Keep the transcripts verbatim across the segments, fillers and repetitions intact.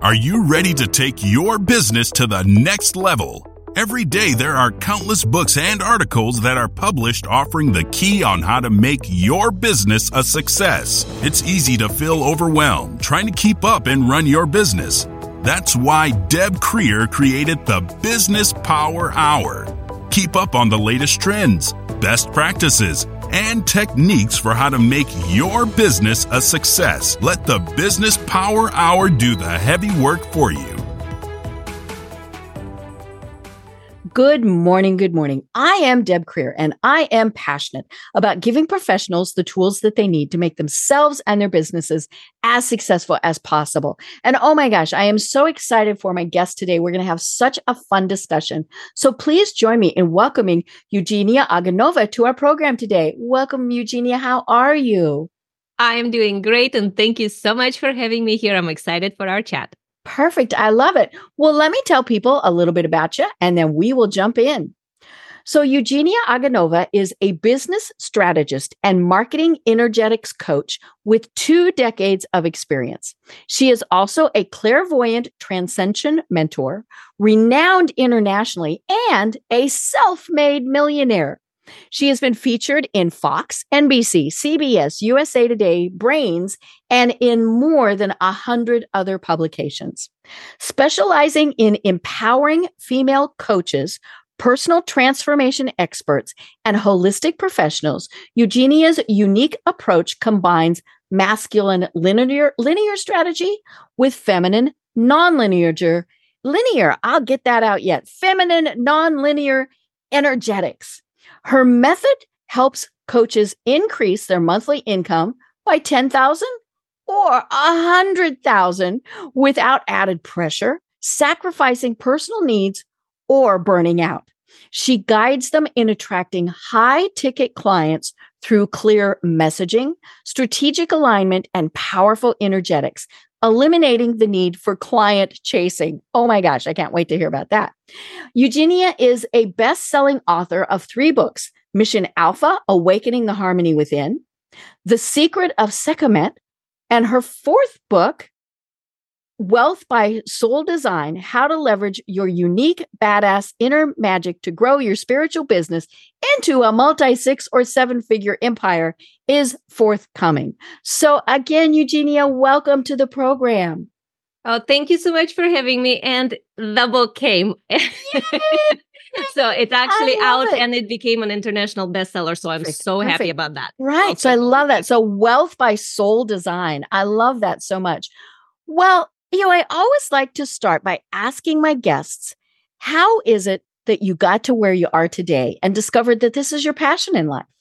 Are you ready to take your business to the next level? Every day, there are countless books and articles that are published offering the key on how to make your business a success. It's easy to feel overwhelmed trying to keep up and run your business. That's why Deb Creer created the Business Power Hour. Keep up on the latest trends, best practices, and techniques for how to make your business a success. Let the Business Power Hour do the heavy work for you. Good morning. Good morning. I am Deb Creer, and I am passionate about giving professionals the tools that they need to make themselves and their businesses as successful as possible. And oh my gosh, I am so excited for my guest today. We're going to have such a fun discussion. So please join me in welcoming Eugenia Aganova to our program today. Welcome, Eugenia. How are you? I am doing great, and thank you so much for having me here. I'm excited for our chat. Perfect. I love it. Well, let me tell people a little bit about you, and then we will jump in. So Eugenia Aganova is a business strategist and marketing energetics coach with two decades of experience. She is also a clairvoyant transcension mentor, renowned internationally, and a self-made millionaire. She has been featured in Fox, N B C, C B S, U S A Today, Brains, and in more than a hundred other publications. Specializing in empowering female coaches, personal transformation experts, and holistic professionals, Eugenia's unique approach combines masculine linear, linear strategy with feminine nonlinear, linear, I'll get that out yet, feminine nonlinear energetics. Her method helps coaches increase their monthly income by ten thousand dollars or one hundred thousand dollars without added pressure, sacrificing personal needs, or burning out. She guides them in attracting high-ticket clients through clear messaging, strategic alignment, and powerful energetics, eliminating the need for client chasing. Oh my gosh, I can't wait to hear about that. Eugenia is a best-selling author of three books, Mission Alpha, Awakening the Harmony Within, The Secret of Sekhmet, and her fourth book, Wealth by Soul Design, How to Leverage Your Unique Badass Inner Magic to Grow Your Spiritual Business into a multi-six or seven-figure empire, is forthcoming. So again, Eugenia, welcome to the program. Oh, thank you so much for having me. And the book came. So it's actually out it. and it became an international bestseller. So I'm Perfect. so Perfect. happy about that. Right. Also, so I love that. So Wealth by Soul Design. I love that so much. Well, you know, I always like to start by asking my guests, how is it that you got to where you are today and discovered that this is your passion in life?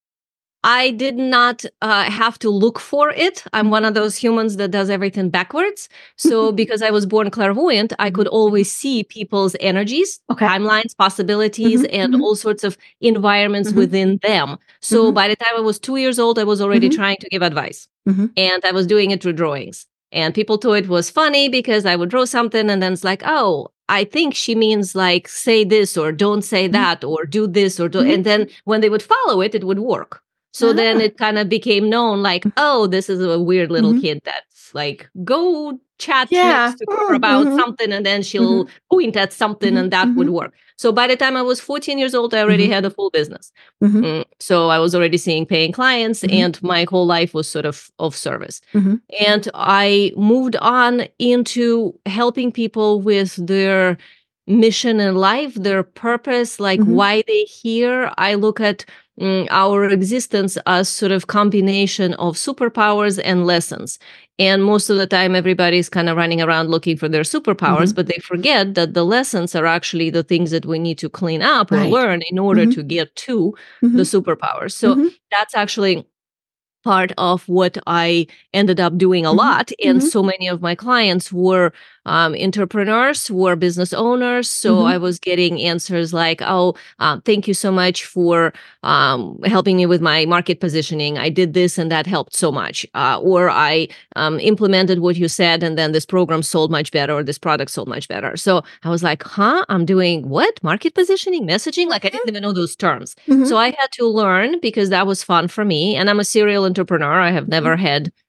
I did not uh, have to look for it. I'm one of those humans that does everything backwards. So because I was born clairvoyant, I could always see people's energies, okay. timelines, possibilities, mm-hmm, and mm-hmm. all sorts of environments mm-hmm. within them. So mm-hmm. by the time I was two years old, I was already mm-hmm. trying to give advice. Mm-hmm. And I was doing it through drawings. And people thought it was funny because I would draw something and then it's like, oh, I think she means like, say this or don't say that mm-hmm. or do this or do. Mm-hmm. And then when they would follow it, it would work. So uh-huh. then it kind of became known like, oh, this is a weird little mm-hmm. kid that's like, go chat yeah. next to her about mm-hmm. something and then she'll mm-hmm. point at something mm-hmm. and that mm-hmm. would work. So by the time I was fourteen years old, I already mm-hmm. had a full business. Mm-hmm. Mm, so I was already seeing paying clients mm-hmm. and my whole life was sort of of service. Mm-hmm. And I moved on into helping people with their mission in life, their purpose, like mm-hmm. why they're here. I look at mm, our existence as sort of combination of superpowers and lessons. And most of the time, everybody's kind of running around looking for their superpowers, mm-hmm. but they forget that the lessons are actually the things that we need to clean up right. or learn in order mm-hmm. to get to mm-hmm. the superpowers. So mm-hmm. that's actually part of what I ended up doing a mm-hmm. lot. And mm-hmm. so many of my clients were um, entrepreneurs, were business owners. So mm-hmm. I was getting answers like, oh, uh, thank you so much for um, helping me with my market positioning. I did this and that helped so much. Uh, or I um, implemented what you said and then this program sold much better or this product sold much better. So I was like, huh, I'm doing what? Market positioning, messaging? Like I didn't even know those terms. Mm-hmm. So I had to learn because that was fun for me. And I'm a serial entrepreneur. I have never mm-hmm. had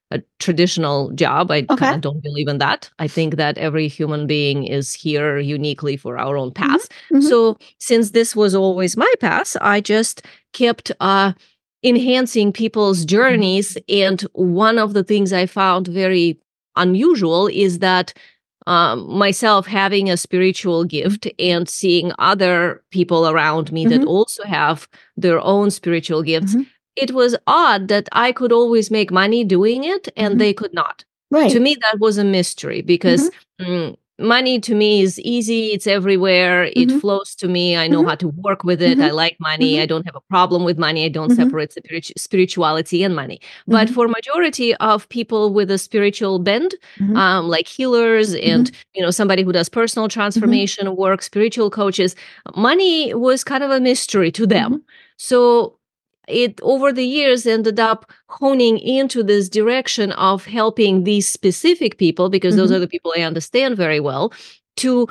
a traditional job. I Okay. kind of don't believe in that. I think that every human being is here uniquely for our own path. Mm-hmm. Mm-hmm. So since this was always my path, I just kept uh, enhancing people's journeys. And one of the things I found very unusual is that um, myself having a spiritual gift and seeing other people around me Mm-hmm. that also have their own spiritual gifts, Mm-hmm. it was odd that I could always make money doing it and Mm-hmm. they could not. Right. To me, that was a mystery because Mm-hmm. mm, money to me is easy. It's everywhere. Mm-hmm. It flows to me. I know Mm-hmm. how to work with it. Mm-hmm. I like money. Mm-hmm. I don't have a problem with money. I don't Mm-hmm. separate spiritu- spirituality and money. But Mm-hmm. for majority of people with a spiritual bend, Mm-hmm. um, like healers and Mm-hmm. you know somebody who does personal transformation mm-hmm. work, spiritual coaches, money was kind of a mystery to them. Mm-hmm. So it over the years ended up honing into this direction of helping these specific people, because Mm-hmm. those are the people I understand very well, to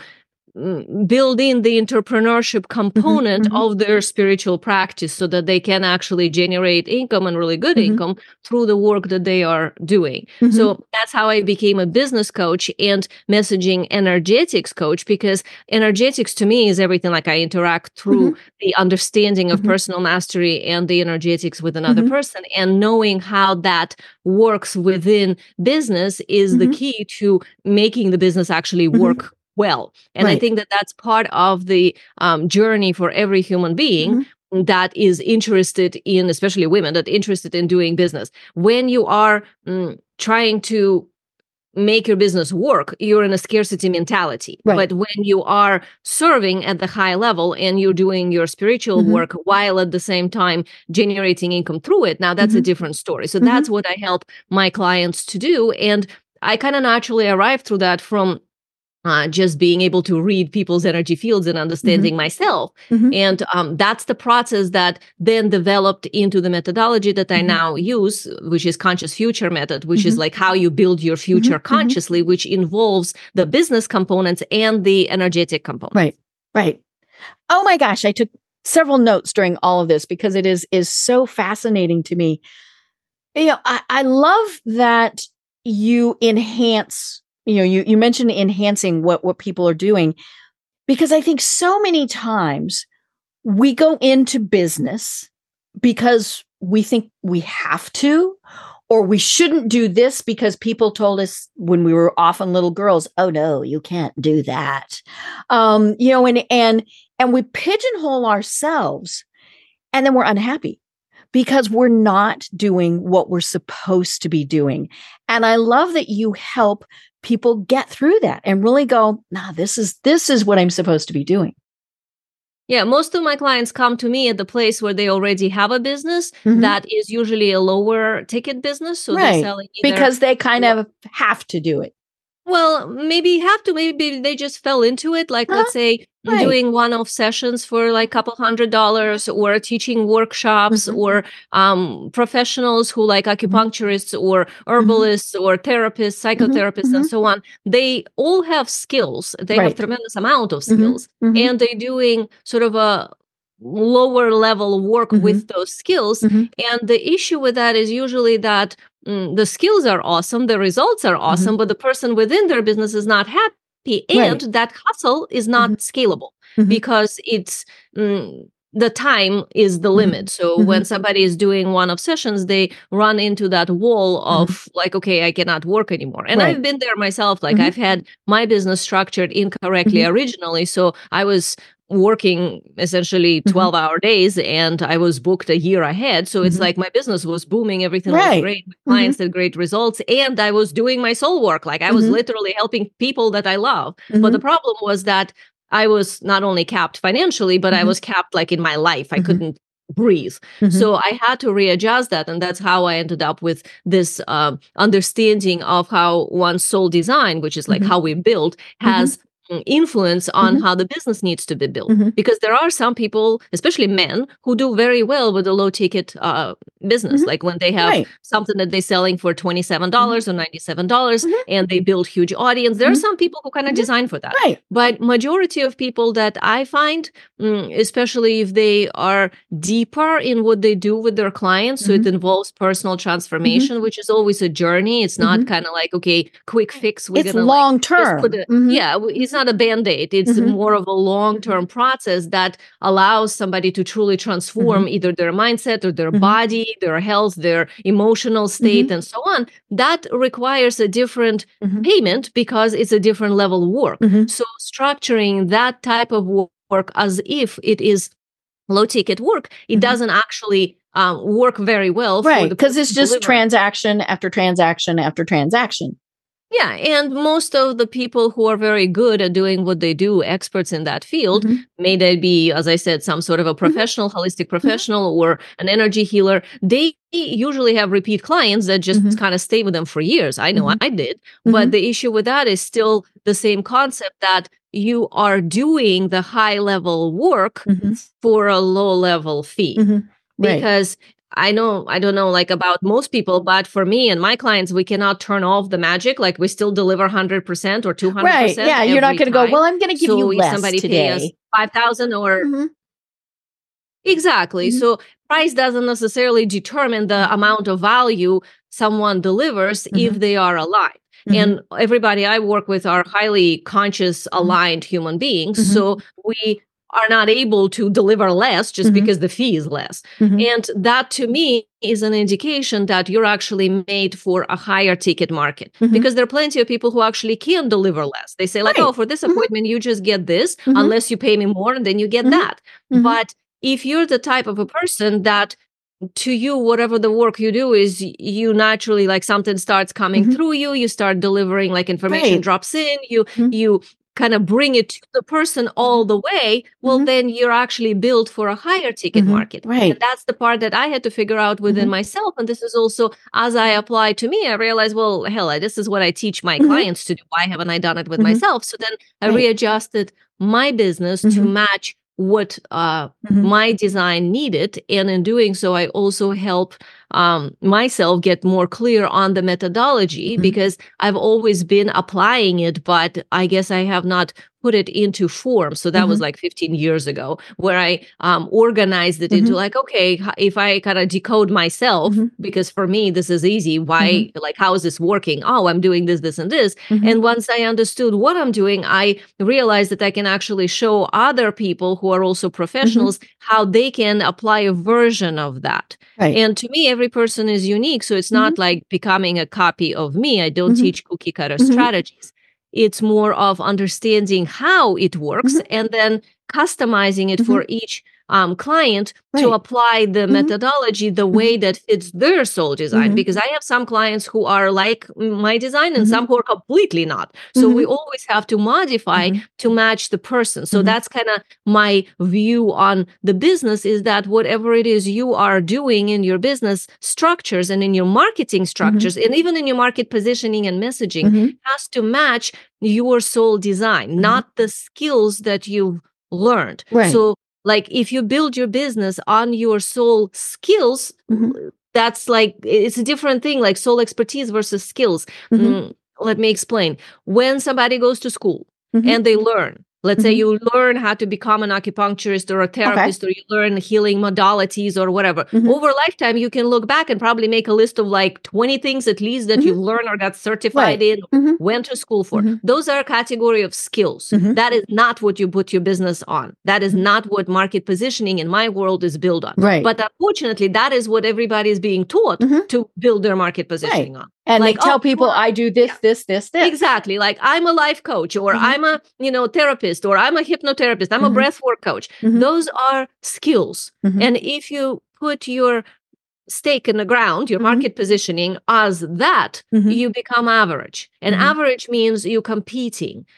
build in the entrepreneurship component Mm-hmm. of their spiritual practice so that they can actually generate income and really good Mm-hmm. income through the work that they are doing. Mm-hmm. So that's how I became a business coach and messaging energetics coach, because energetics to me is everything. Like I interact through Mm-hmm. the understanding of Mm-hmm. personal mastery and the energetics with another Mm-hmm. person, and knowing how that works within business is Mm-hmm. the key to making the business actually work Mm-hmm. well. And Right. I think that that's part of the um, journey for every human being Mm-hmm. that is interested in, especially women, that interested in doing business. When you are mm, trying to make your business work, you're in a scarcity mentality. Right. But when you are serving at the high level and you're doing your spiritual Mm-hmm. work while at the same time generating income through it, now that's Mm-hmm. a different story. So Mm-hmm. that's what I help my clients to do. And I kind of naturally arrived through that from Uh, just being able to read people's energy fields and understanding Mm-hmm. myself. Mm-hmm. And um, that's the process that then developed into the methodology that I Mm-hmm. now use, which is conscious future method, which Mm-hmm. is like how you build your future Mm-hmm. consciously, which involves the business components and the energetic components. Right, right. Oh my gosh, I took several notes during all of this because it is is so fascinating to me. You know, I, I love that you enhance. You know, you, you mentioned enhancing what, what people are doing, because I think so many times we go into business because we think we have to, or we shouldn't do this because people told us when we were often little girls, oh no, you can't do that. Um, you know, and, and, and we pigeonhole ourselves, and then we're unhappy because we're not doing what we're supposed to be doing. And I love that you help people get through that and really go, nah, this is, this is what I'm supposed to be doing. Yeah, most of my clients come to me at the place where they already have a business Mm-hmm. that is usually a lower ticket business. So Right. they're selling either, because they kind of have to do it. well, maybe have to, maybe they just fell into it. Like, Uh-huh. let's say Right. doing one-off sessions for like a couple hundred dollars, or teaching workshops, Mm-hmm. or um, professionals who like acupuncturists or herbalists or therapists, psychotherapists, Mm-hmm. and so on. They all have skills. They Right. have tremendous amount of Mm-hmm. skills, Mm-hmm. and they're doing sort of a lower level work Mm-hmm. with those skills. Mm-hmm. And the issue with that is usually that mm, the skills are awesome, the results are awesome, but the person within their business is not happy, and Right. that hustle is not Mhm. scalable Mhm. because it's mm, the time is the Mhm. limit. So Mhm. when somebody is doing one-off sessions, they run into that wall of like, okay, I cannot work anymore. And Right. I've been there myself. Like Mhm. I've had my business structured incorrectly Mhm. originally. So I was working essentially Mhm. twelve hour days, and I was booked a year ahead. So it's Mhm. like my business was booming. Everything Right. was great. My clients had great results, and I was doing my soul work. Like I was Mhm. literally helping people that I love. But Mhm. the problem was that I was not only capped financially, but I Mhm. was capped like in my life. I Mhm. couldn't breathe. Mhm. So I had to readjust that. And that's how I ended up with this um, understanding of how one's soul design, which is like Mhm. how we build, has influence on Mhm. how the business needs to be built. Mhm. Because there are some people, especially men, who do very well with a low ticket uh, business. Mhm. Like when they have Right. something that they're selling for twenty-seven dollars Mhm. or ninety-seven dollars Mhm. and they build huge audience. There Mhm. are some people who kind of Mhm. design for that. Right. But majority of people that I find, mm, especially if they are deeper in what they do with their clients, so Mhm. it involves personal transformation, which is always a journey. It's not Mhm. kind of like, okay, quick fix. We're It's gonna like long just term. put a, Mhm. yeah, w- it's not a band-aid. It's Mhm. more of a long-term process that allows somebody to truly transform Mhm. either their mindset or their Mhm. body, their health, their emotional state, Mhm. and so on. That requires a different Mhm. payment because it's a different level of work. Mhm. So structuring that type of wo- work as if it is low ticket work, it Mhm. doesn't actually um, work very well for Right. the Because it's person just delivering. transaction after transaction after transaction. Yeah, and most of the people who are very good at doing what they do, experts in that field, Mhm. may they be, as I said, some sort of a professional, holistic professional, or an energy healer, they usually have repeat clients that just Mhm. kind of stay with them for years. I know Mhm. I did. Mhm. But the issue with that is still the same concept that you are doing the high level work Mhm. for a low level fee. Mhm. Right. Because I know, I don't know like about most people, but for me and my clients, we cannot turn off the magic. Like we still deliver one hundred percent or two hundred percent. Right. Yeah. You're not every going to go, time. well, I'm going to give So you if less somebody pay us today. five thousand or Mhm. exactly. Mhm. So price doesn't necessarily determine the amount of value someone delivers if Mhm. they are aligned. Mhm. And everybody I work with are highly conscious, aligned human beings. Mhm. So we are not able to deliver less just Mhm. because the fee is less. Mhm. And that to me is an indication that you're actually made for a higher ticket market. Mhm. Because there are plenty of people who actually can deliver less. They say like, Right. oh, for this Mhm. appointment, you just get this, Mhm. unless you pay me more and then you get Mhm. that. Mhm. But if you're the type of a person that to you, whatever the work you do is you naturally like something starts coming Mhm. through you, you start delivering like information Right. drops in, you, Mhm. you kind of bring it to the person all the way. Well, Mhm. then you're actually built for a higher ticket Mhm. market. Right. And that's the part that I had to figure out within Mhm. myself. And this is also as I apply to me, I realized, well, hell, I- this is what I teach my Mhm. clients to do. Why haven't I done it with Mhm. myself? So then I Right. readjusted my business to Mhm. match what uh, Mhm. my design needed. And in doing so, I also help um, myself get more clear on the methodology Mhm. because I've always been applying it, but I guess I have not put it into form. So that was Mhm. like fifteen years ago where I um, organized it into Mhm. like, okay, h- if I kind of decode myself, Mhm. because for me, this is easy. Why, like, how is this working? Oh, I'm doing this, this, and this. Mhm. And once I understood what I'm doing, I realized that I can actually show other people who are also professionals how they can apply a version of that. Right. And to me, every person is unique. So it's not Mhm. like becoming a copy of me. I don't Mhm. teach cookie cutter Mhm. strategies. It's more of understanding how it works Mhm. and then customizing it Mhm. for each um, client to Right. apply the Mhm. methodology the way that fits their soul design. Mhm. Because I have some clients who are like my design and Mhm. some who are completely not. So we Mhm. always have to modify Mhm. to match the person. So Mhm. that's kind of my view on the business is that whatever it is you are doing in your business structures and in your marketing structures and even in your market positioning and messaging Mhm. has to match your soul design, Mhm. not the skills that you've learned. Right. So like if you build your business on your soul skills, Mhm. that's like it's a different thing, like soul expertise versus skills. Mhm. Mm, let me explain. When somebody goes to school Mhm. and they learn, let's say Mhm. you learn how to become an acupuncturist or a therapist, or you learn healing modalities or whatever. Mhm. Over a lifetime, you can look back and probably make a list of like twenty things at least that Mhm. you've learned or got certified Right. in, Mhm. went to school for. Mhm. Those are a category of skills. Mhm. That is not what you put your business on. That is Mhm. not what market positioning in my world is built on. Right. But unfortunately, that is what everybody is being taught Mhm. to build their market positioning Right. on. And Like, they tell oh, people, well, I do this, yeah. this, this, this. Exactly. Like I'm a life coach or Mhm. I'm a, you know, therapist or I'm a hypnotherapist. I'm a Mhm. breathwork coach. Mhm. Those are skills. Mhm. And if you put your stake in the ground, your Mhm. market positioning as that, Mhm. you become average. And Mhm. average means you're competing.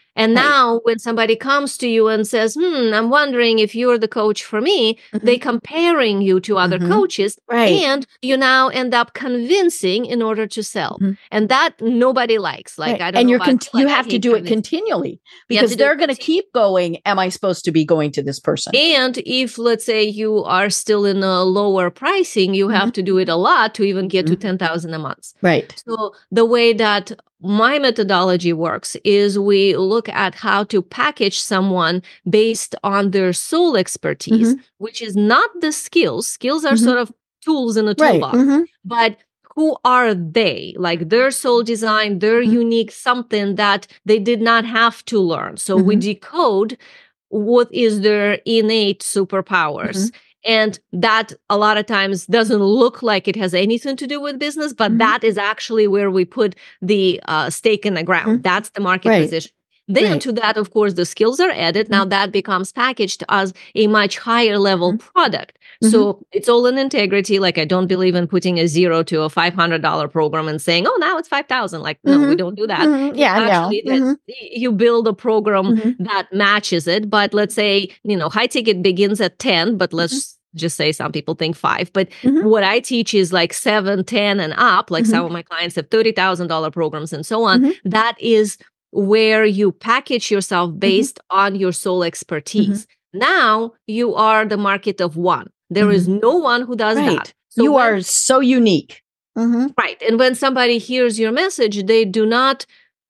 And Right. now when somebody comes to you and says, hmm, I'm wondering if you're the coach for me, Mhm. they comparing you to other Mhm. coaches, Right. and you now end up convincing in order to sell. Mhm. And that nobody likes. Like, Right. I don't And know you're about cont- you, you like, I have to hate do it convincing. continually You have because to do it they're going to continue- keep going. Am I supposed to be going to this person? And if, let's say, you are still in a lower pricing, you have Mhm. to do it a lot to even get to Mhm. ten thousand a month. Right. So the way that my methodology works is we look at how to package someone based on their soul expertise, Mhm. which is not the skills. Skills are Mhm. sort of tools in a Right. toolbox, Mhm. but who are they? Like their soul design, their Mhm. unique something that they did not have to learn. So we Mhm. decode what is their innate superpowers. Mhm. And that a lot of times doesn't look like it has anything to do with business, but Mhm. that is actually where we put the uh, stake in the ground. Mhm. That's the market Right. position. Then Right. to that, of course, the skills are added. Mhm. Now that becomes packaged as a much higher level Mhm. product. Mhm. So it's all in integrity. Like I don't believe in putting a zero to a five hundred dollars program and saying, oh, now it's five thousand. Like, no, we Mhm. don't do that. Mhm. You Yeah, no. actually, that- Mhm. you build a program Mhm. that matches it. But let's say, you know, high ticket begins at ten, but let's Mhm. just say some people think five. But Mhm. what I teach is like seven, ten, and up. Like Mhm. some of my clients have thirty thousand dollars programs and so on. Mhm. That is where you package yourself based on your soul expertise. Now you are the market of one. There is no one who does Right. that. So You when- are so unique. Mhm. right. And when somebody hears your message, they do not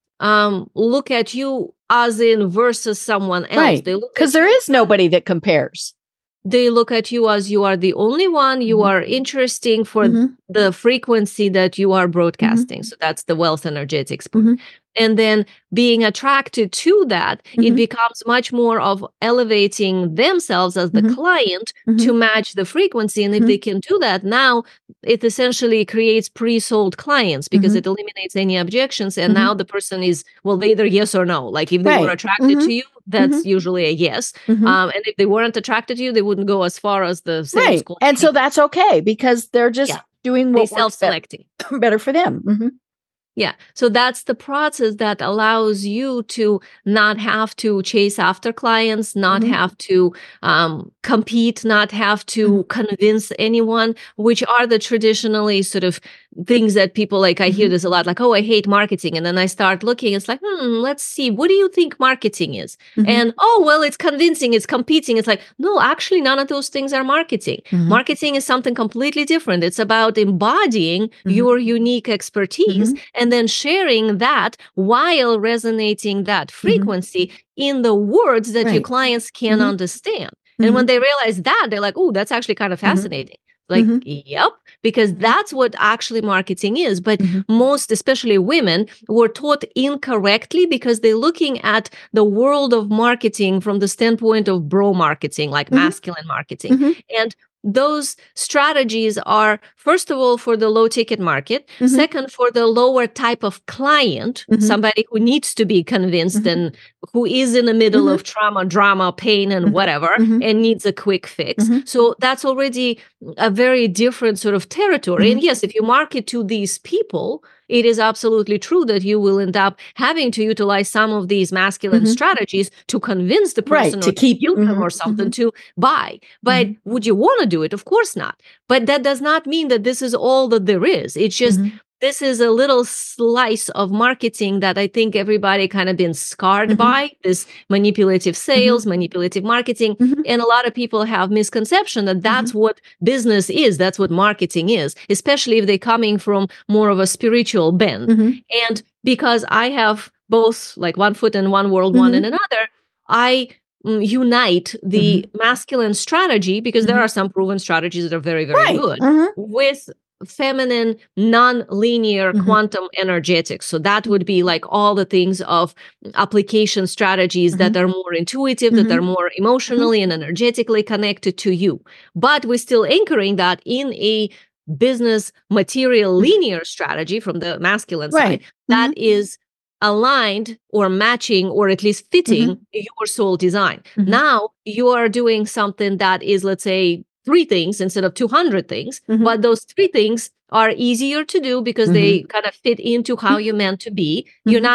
um, look at you as in versus someone else. Right. They look Because at there you- is nobody that compares. they look at you as you are the only one. You Mhm. are interesting for Mhm. the frequency that you are broadcasting. So that's the wealth energetics part. Mhm. And then being attracted to that, it Mhm. becomes much more of elevating themselves as the Mhm. client Mhm. to match the frequency. And if Mhm. they can do that, now it essentially creates pre-sold clients because Mhm. it eliminates any objections. And Mhm. now the person is, well, either yes or no. Like if they were Right. attracted Mhm. to you, that's usually a yes. Mhm. Um, and if they weren't attracted to you, they wouldn't go as far as the sales Right. call. And so that's okay because they're just Yeah. doing they what works bet- self-selecting. better for them. Mhm. Yeah. So that's the process that allows you to not have to chase after clients, not Mhm. have to um, compete, not have to convince anyone, which are the traditionally sort of things that people like. I hear Mhm. this a lot, like, oh, I hate marketing. And then I start looking, it's like, hmm, let's see, what do you think marketing is? Mhm. And, oh, well, it's convincing, it's competing. It's like, no, actually, none of those things are marketing. Mhm. Marketing is something completely different. It's about embodying Mhm. your unique expertise Mhm. and then sharing that while resonating that frequency in the words that your Right. clients can Mhm. understand. And when they realize that, they're like, oh, that's actually kind of fascinating. Like, Mhm. yep, because that's what actually marketing is. But Mhm. most, especially women, were taught incorrectly because they're looking at the world of marketing from the standpoint of bro marketing, like Mhm. masculine marketing. Mhm. And those strategies are, first of all, for the low ticket market. Mhm. Second, for the lower type of client, Mhm. somebody who needs to be convinced Mhm. and who is in the middle Mhm. of trauma, drama, pain, and Mhm. whatever, Mhm. and needs a quick fix. Mhm. So that's already a very different sort of territory. Mhm. And yes, if you market to these people, it is absolutely true that you will end up having to utilize some of these masculine Mhm. strategies to convince the Right, person to or keep- guilt them mhm, or something mhm. to buy. But Mhm. would you want to do it? Of course not. But that does not mean that this is all that there is. It's just Mhm. this is a little slice of marketing that I think everybody kind of been scarred Mhm. by, this manipulative sales, manipulative marketing. Mhm. And a lot of people have misconception that that's what business is. That's what marketing is, especially if they're coming from more of a spiritual bend. Mhm. And because I have both like one foot in one world, one Mhm. in another, I mm, unite the masculine strategy because there Mhm. are some proven strategies that are very, very Right. good Mhm. with feminine, non-linear Mhm. quantum energetics. So that would be like all the things of application strategies that are more intuitive, that are more emotionally and energetically connected to you. But we're still anchoring that in a business material linear strategy from the masculine Right. side that is aligned or matching or at least fitting your soul design. Mhm. Now you are doing something that is, let's say, three things instead of two hundred things, Mhm. but those three things are easier to do because they kind of fit into how you're meant to be. You're Mhm. not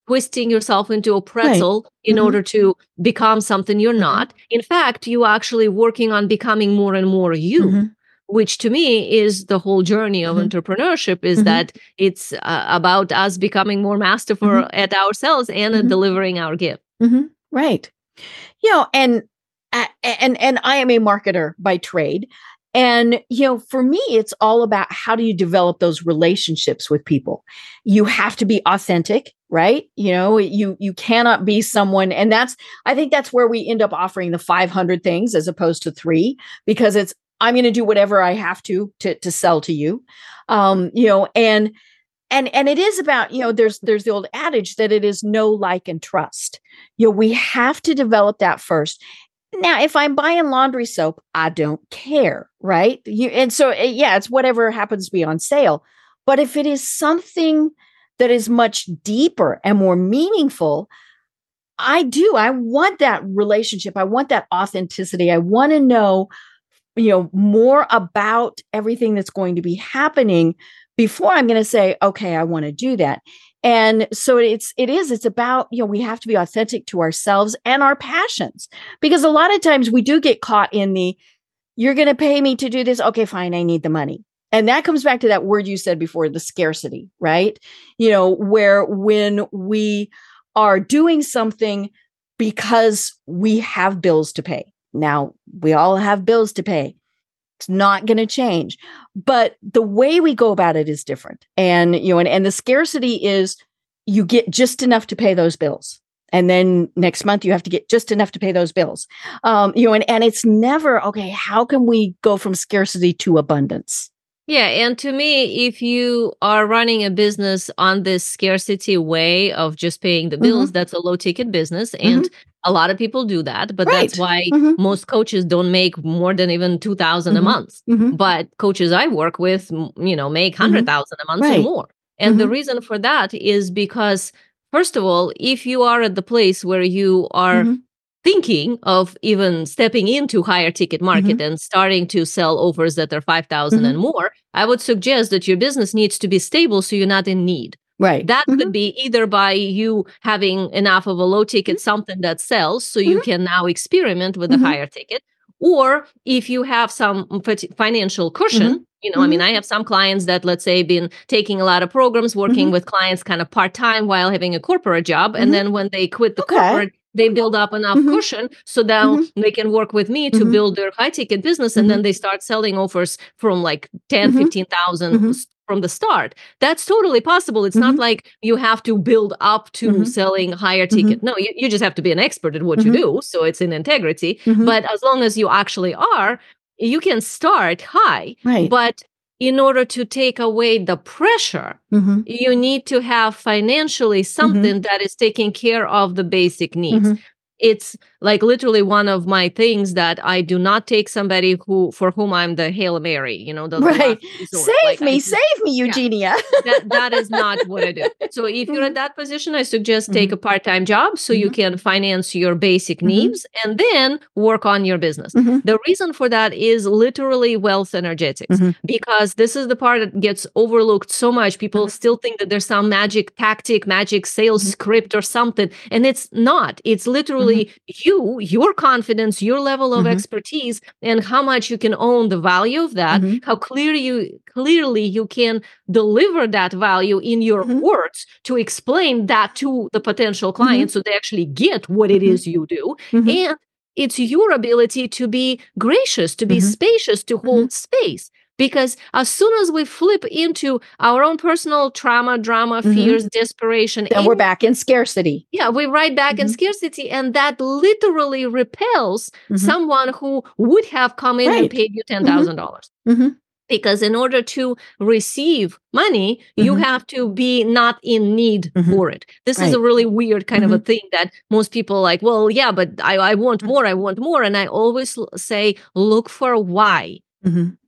twisting yourself into a pretzel Right. in Mhm. order to become something you're Mhm. not. In fact, you actually working on becoming more and more you. Mhm. Which to me is the whole journey of Mhm. entrepreneurship, is Mhm. that it's uh, about us becoming more masterful Mhm. at ourselves and at Mhm. delivering our gift. Mhm. Right. You know, and uh, and and I am a marketer by trade. And you know, for me, it's all about how do you develop those relationships with people. You have to be authentic, right? You know, you you cannot be someone, and that's I think that's where we end up offering the five hundred things as opposed to three, because it's I'm going to do whatever I have to to to sell to you, um, you know, and and and it is about, you know, there's there's the old adage that it is know, like, and trust. You know, we have to develop that first. Now, if I'm buying laundry soap, I don't care, right? You, and so, uh, yeah, it's whatever happens to be on sale. But if it is something that is much deeper and more meaningful, I do. I want that relationship. I want that authenticity. I want to know, you know, more about everything that's going to be happening before I'm going to say, okay, I want to do that. And so it's, it is, it's about, you know, we have to be authentic to ourselves and our passions, because a lot of times we do get caught in the, you're going to pay me to do this. Okay, fine. I need the money. And that comes back to that word you said before, the scarcity, right? You know, where when we are doing something because we have bills to pay. Now, we all have bills to pay. It's not going to change. But the way we go about it is different. And, you know, and, and the scarcity is you get just enough to pay those bills. And then next month you have to get just enough to pay those bills. Um, you know, and, and it's never, okay, how can we go from scarcity to abundance? Yeah. And to me, if you are running a business on this scarcity way of just paying the bills, Mhm. that's a low ticket business. And Mhm. a lot of people do that. But that's Right. why Mhm. most coaches don't make more than even two thousand a Mhm. month. Mhm. But coaches I work with, m- you know, make Mhm. one hundred thousand a month and Right. more. And the Mhm. reason for that is because, first of all, if you are at the place where you are Mhm. thinking of even stepping into higher ticket market Mhm. and starting to sell offers that are five thousand and Mhm. more, I would suggest that your business needs to be stable so you're not in need. Right. That Mhm. could be either by you having enough of a low ticket Mhm. something that sells so you Mhm. can now experiment with a Mhm. higher ticket, or if you have some fi- financial cushion. Mhm. You know, I mean, Mhm. I have some clients that, let's say, been taking a lot of programs, working Mhm. with clients kind of part-time while having a corporate job. And Mhm. then when they quit the Okay. corporate, they build up enough Mhm. cushion so now Mhm. they can work with me to Mhm. build their high ticket business. And then Mhm. they start selling offers from like ten, Mhm. fifteen thousand Mhm. from the start. That's totally possible. It's not Mhm. like you have to build up to Mhm. selling higher Mhm. ticket. No, you, you just have to be an expert at what you Mhm. do. So it's in integrity. Mhm. But as long as you actually are, you can start high. Right. But in order to take away the pressure, Mhm. you need to have financially something that is taking care of the basic needs. Mhm. It's like literally one of my things that I do not take somebody who for whom I'm the Hail Mary, you know, the, the Right. last resort. Save Like I me, just, save me, yeah, Eugenia. that that is not what I do. So if you're Mhm. at that position, I suggest take Mhm. a part-time job so you Mhm. can finance your basic Mhm. needs and then work on your business. Mhm. The reason for that is literally wealth energetics, Mhm. because this is the part that gets overlooked so much. People Mhm. still think that there's some magic tactic, magic sales Mhm. script or something, and it's not. It's literally you, your confidence, your level of Mhm. expertise, and how much you can own the value of that, Mhm. how clear you clearly you can deliver that value in your Mhm. words to explain that to the potential client Mhm. so they actually get what it Mhm. is you do. Mhm. And it's your ability to be gracious, to be Mhm. spacious, to Mhm. hold space. Because as soon as we flip into our own personal trauma, drama, Mhm. fears, desperation, Then we're anger, back in scarcity. yeah, we right back in Mhm. scarcity, and that literally repels Mhm. someone who would have come in and Right. paid you ten Mhm. thousand dollars. Mhm. Because in order to receive money, you Mhm. have to be not in need Mhm. for it. This is a Right. really weird kind of a Mhm. thing that most people like, well, yeah, but I, I want Mhm. more, I want more. And I always l- say, look for why. Mhm.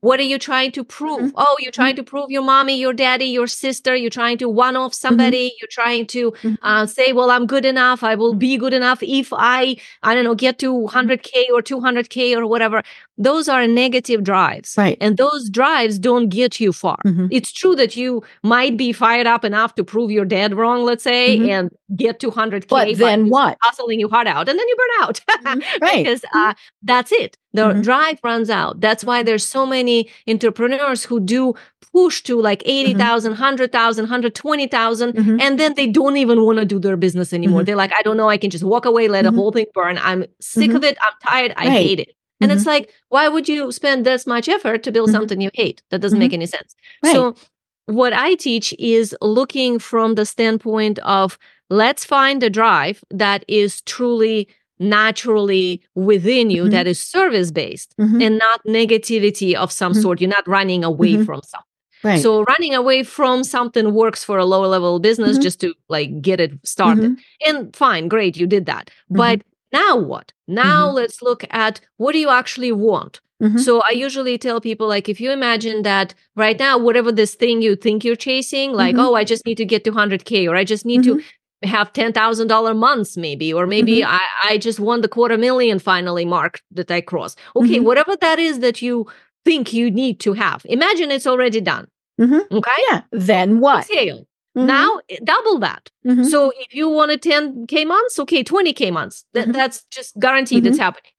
What are you trying to prove? Mhm. Oh, you're trying to prove your mommy, your daddy, your sister. You're trying to one off somebody. Mhm. You're trying to Mhm. uh, say, well, I'm good enough. I will be good enough if I, I don't know, get to one hundred K or two hundred K or whatever. Those are negative drives. Right. And those drives don't get you far. Mhm. It's true that you might be fired up enough to prove your dad wrong, let's say, Mhm. and get to one hundred K. But then by what? Hustling you hard out. And then you burn out. Mhm. Right. Because uh, that's it. The Mhm. drive runs out. That's why there's so many entrepreneurs who do push to like eighty thousand, one hundred thousand, one hundred twenty thousand, Mhm. and then they don't even want to do their business anymore. Mhm. They're like, I don't know, I can just walk away, let the Mhm. whole thing burn. I'm sick of it. I'm tired. I Right. hate it. And it's Mhm. like, why would you spend this much effort to build Mhm. something you hate? That doesn't Mhm. make any sense. Right. So what I teach is looking from the standpoint of let's find a drive that is truly naturally within you, Mhm. that is service based Mhm. and not negativity of some Mhm. sort. You're not running away Mhm. from something. Right. So running away from something works for a lower level business Mhm. just to like get it started. Mhm. And fine, great, you did that. Mhm. But now what? Now Mhm. let's look at what do you actually want? Mhm. So I usually tell people, like, if you imagine that right now, whatever this thing you think you're chasing, like, Mhm. oh, I just need to get to one hundred K, or I just need Mhm. to have ten thousand dollars months maybe, or maybe Mhm. I, I just won the quarter million finally mark that I crossed. Okay, Mhm. whatever that is that you think you need to have, imagine it's already done. Mhm. Okay? Yeah. Then what? Exhale. Mhm. Now eh, double that. Mhm. So if you wanted ten K months, okay, twenty K months. That, Mhm. That's just guaranteed it's Mhm. happening.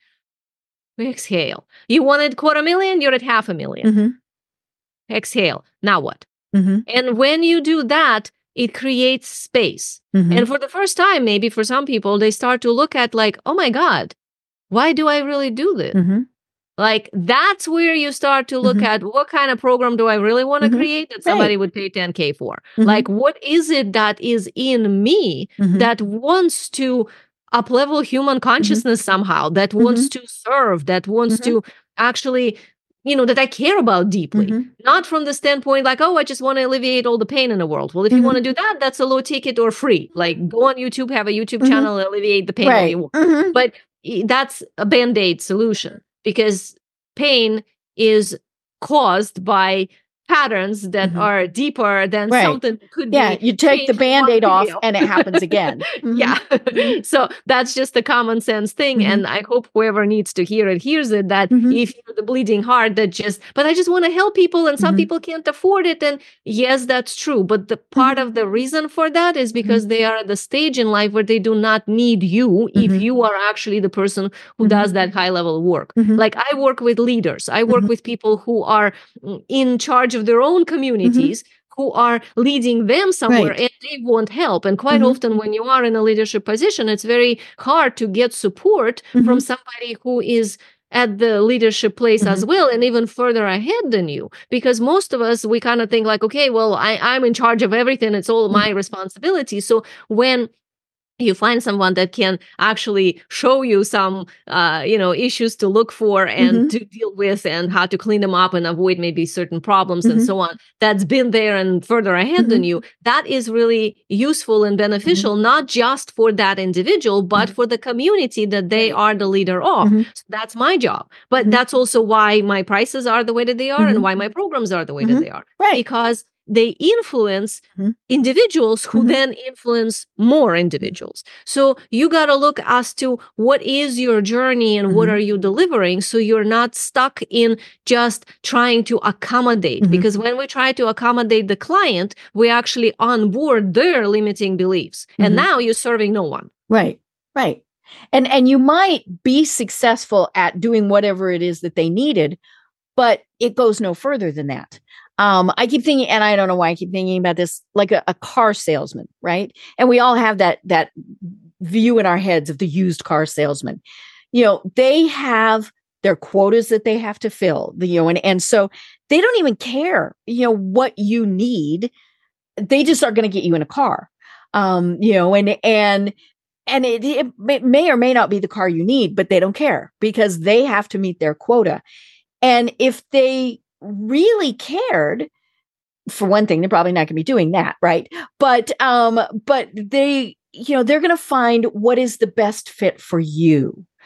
Exhale. You wanted quarter million, you're at half a million. Mhm. Exhale. Now what? Mhm. And when you do that, it creates space. Mhm. And for the first time, maybe for some people, they start to look at like, oh my God, why do I really do this? Mhm. Like that's where you start to look Mhm. at what kind of program do I really want to Mhm. create that somebody Right. would pay ten K for? Mhm. Like what is it that is in me Mhm. that wants to uplevel human consciousness somehow, that wants Mhm. to serve, that wants Mhm. to actually, you know, that I care about deeply. Mhm. Not from the standpoint like, oh, I just want to alleviate all the pain in the world. Well, if you Mhm. want to do that, that's a low ticket or free. Like go on YouTube, have a YouTube Mhm. channel, alleviate the pain all Right. you want. Mhm. But i- that's a band-aid solution because pain is caused by patterns that Mhm. are deeper than Right. something that could Yeah. be You take the changed in one Band-Aid off video. and it happens again. Mhm. Yeah. Mhm. So that's just a common sense thing. Mhm. And I hope whoever needs to hear it hears it, that Mhm. if you're the bleeding heart that just, but I just want to help people and some Mhm. people can't afford it. And yes, that's true. But the part Mhm. of the reason for that is Mhm. because they are at the stage in life where they do not need you if Mhm. you are actually the person who Mhm. does that high level work. Mhm. Like I work with leaders, I work Mhm. with people who are mm, in charge of their own communities, who are leading them somewhere Right. and they want help. And quite Mhm. often when you are in a leadership position, it's very hard to get support from Mhm. somebody who is at the leadership place as Mhm. well and even further ahead than you. Because most of us, we kind of think like, okay, well, I, I'm in charge of everything. It's all my Mhm. responsibility. So when you find someone that can actually show you some uh, you know issues to look for and Mhm. to deal with and how to clean them up and avoid maybe certain problems and Mhm. so on, that's been there and further ahead than Mhm. you, that is really useful and Mhm. beneficial, not just for that individual but Mhm. for the community that they Right. are the leader of. Mhm. So that's my job, but Mhm. that's also why my prices are the way that they are and Mhm. why my programs are the way that Mhm. they are, Right. because they influence Mhm. individuals who Mhm. then influence more individuals. So you got to look as to what is your journey and what Mhm. are you delivering, so you're not stuck in just trying to accommodate. Mhm. Because when we try to accommodate the client, we actually onboard their limiting beliefs. And Mhm. now you're serving no one. Right. Right. And and you might be successful at doing whatever it is that they needed, but it goes no further than that. Um, I keep thinking, and I don't know why I keep thinking about this, like a, a car salesman, right? And we all have that that view in our heads of the used car salesman. You know, they have their quotas that they have to fill, the, you know, and, and so they don't even care, you know, what you need. They just are going to get you in a car. Um, you know, and and and it, it, it may or may not be the car you need, but they don't care because they have to meet their quota. And if they really cared, for one thing, they're probably not going to be doing that, right? But um, but they, you know, they're going to find what is the best fit for you.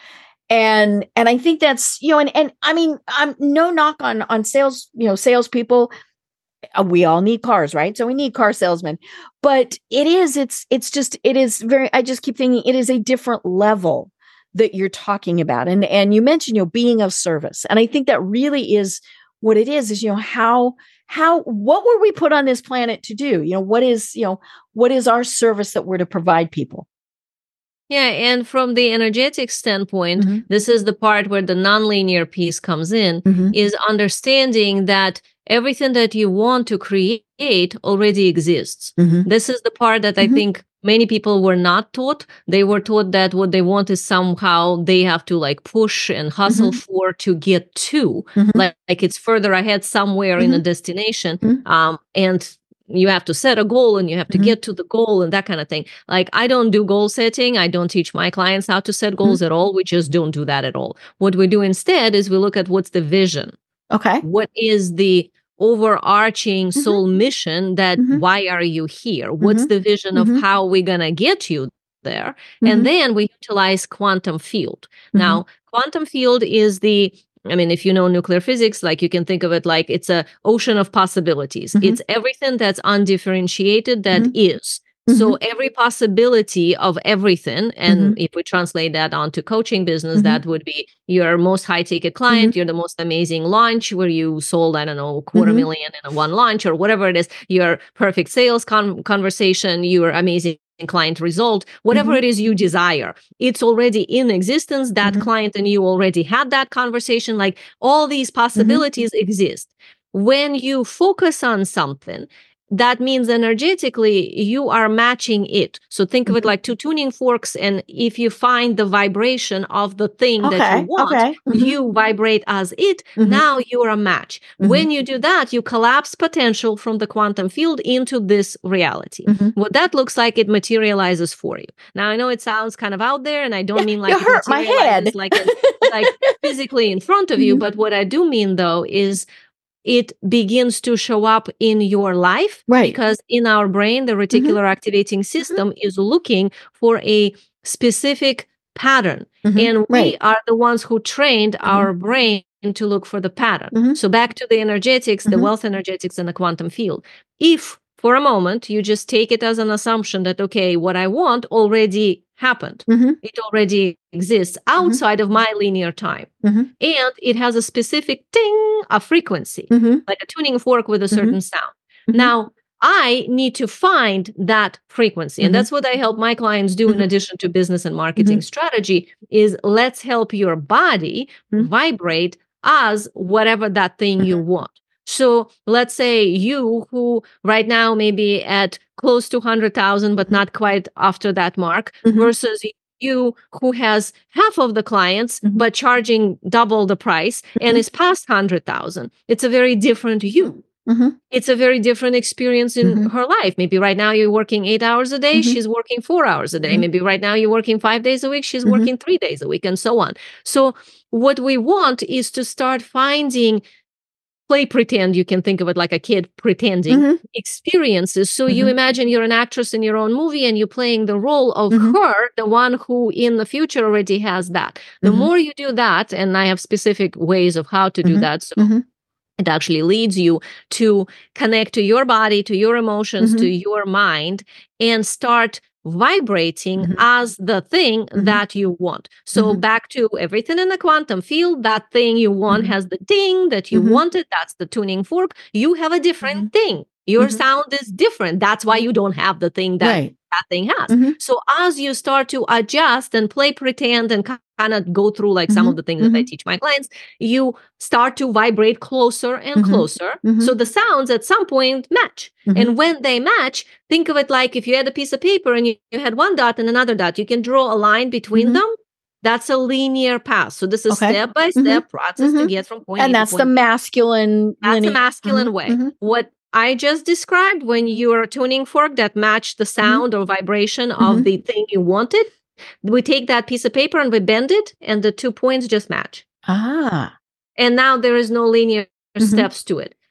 And and I think that's, you know, and and I mean, I'm no knock on on sales, you know, salespeople. Uh, We all need cars, right? So we need car salesmen. But it is, it's it's just, it is very, I just keep thinking it is a different level that you're talking about. And and you mentioned, you know, being of service. And I think that really is what it is, is, you know, how how what were we put on this planet to do? You know, what is, you know, what is our service that we're to provide people? Yeah, and from the energetic standpoint, Mhm. this is the part where the nonlinear piece comes in, Mhm. is understanding that everything that you want to create already exists. Mhm. This is the part that I Mhm. think many people were not taught. They were taught that what they want is somehow they have to like push and hustle Mhm. for to get to, Mhm. like, like it's further ahead somewhere in a Mhm. destination. Mhm. Um, and you have to set a goal and you have to Mhm. get to the goal and that kind of thing. Like, I don't do goal setting. I don't teach my clients how to set goals at all. We just don't do that at all. What we do instead is we look at what's the vision. Okay. What is the overarching soul mission that Mhm. why are you here? What's Mhm. the vision of Mhm. how we're going to get you there? Mhm. And then we utilize quantum field. Mhm. Now, quantum field is the, I mean, if you know nuclear physics, like you can think of it like it's a ocean of possibilities. Mhm. It's everything that's undifferentiated that Mhm. is. So every possibility of everything, and Mhm. if we translate that onto coaching business, Mhm. that would be your most high ticket client, you're the most amazing launch where you sold, I don't know, a quarter Mhm. million in a one launch or whatever it is, your perfect sales con- conversation, your amazing client result, whatever Mhm. it is you desire, it's already in existence. That Mhm. client and you already had that conversation. Like, all these possibilities exist. When you focus on something, that means energetically you are matching it. So think of it Mhm. like two tuning forks. And if you find the vibration of the thing that you Okay. want, Okay. Mhm. you vibrate as it. Mhm. Now you're a match. Mhm. When you do that, you collapse potential from the quantum field into this reality. Mhm. What that looks like, it materializes for you. Now, I know it sounds kind of out there, and I don't Yeah, mean you like it hurt my materializes head. like in, like physically in front of you. Mhm. But what I do mean, though, is it begins to show up in your life, Right. because in our brain, the reticular activating system is looking for a specific pattern. Mhm. And we Right. are the ones who trained Mhm. our brain to look for the pattern. Mhm. So back to the energetics, the Mhm. wealth energetics and the quantum field. If for a moment you just take it as an assumption that, okay, what I want already happened. Mhm. It already exists outside of my linear time. Mhm. And it has a specific ding, a frequency, Mhm. like a tuning fork with a certain sound. Mhm. Now, I need to find that frequency. And Mhm. that's what I help my clients do in Mhm. addition to business and marketing Mhm. strategy, is let's help your body Mhm. vibrate as whatever that thing you Mhm. want. So let's say you, who right now maybe at close to one hundred thousand, but not quite after that mark, Mhm. versus you who has half of the clients, Mhm. but charging double the price and Mhm. is past one hundred thousand. It's a very different you. Mhm. It's a very different experience in Mhm. her life. Maybe right now you're working eight hours a day, Mhm. she's working four hours a day. Mhm. Maybe right now you're working five days a week, she's Mhm. working three days a week, and so on. So what we want is to start finding play pretend, you can think of it like a kid pretending, Mhm. experiences. So you Mhm. imagine you're an actress in your own movie and you're playing the role of Mhm. her, the one who in the future already has that. The Mhm. more you do that, and I have specific ways of how to do Mhm. that. So Mhm. it actually leads you to connect to your body, to your emotions, to Mhm. your mind, and start vibrating Mhm. as the thing Mhm. that you want. So Mhm. back to everything in the quantum field, that thing you want Mhm. has the ding that you Mhm. wanted. That's the tuning fork. You have a different Mhm. thing. Your Mhm. sound is different. That's why you don't have the thing that Right. that thing has. Mhm. So as you start to adjust and play pretend and kind of go through like some Mhm. of the things that I Mhm. teach my clients, you start to vibrate closer and Mhm. closer. Mhm. So the sounds at some point match. Mhm. And when they match, think of it like if you had a piece of paper and you, you had one dot and another dot, you can draw a line between Mhm. them. That's a linear path. So this is Okay. step by Mhm. step process to Mhm. get from point A And to that's the point B. masculine That's a linear. masculine Mhm. way. Mhm. What I just described, when you're a tuning fork that matched the sound or vibration of Mhm. the thing you wanted, we take that piece of paper and we bend it, and the two points just match. Ah. And now there is no linear Mhm. steps to it.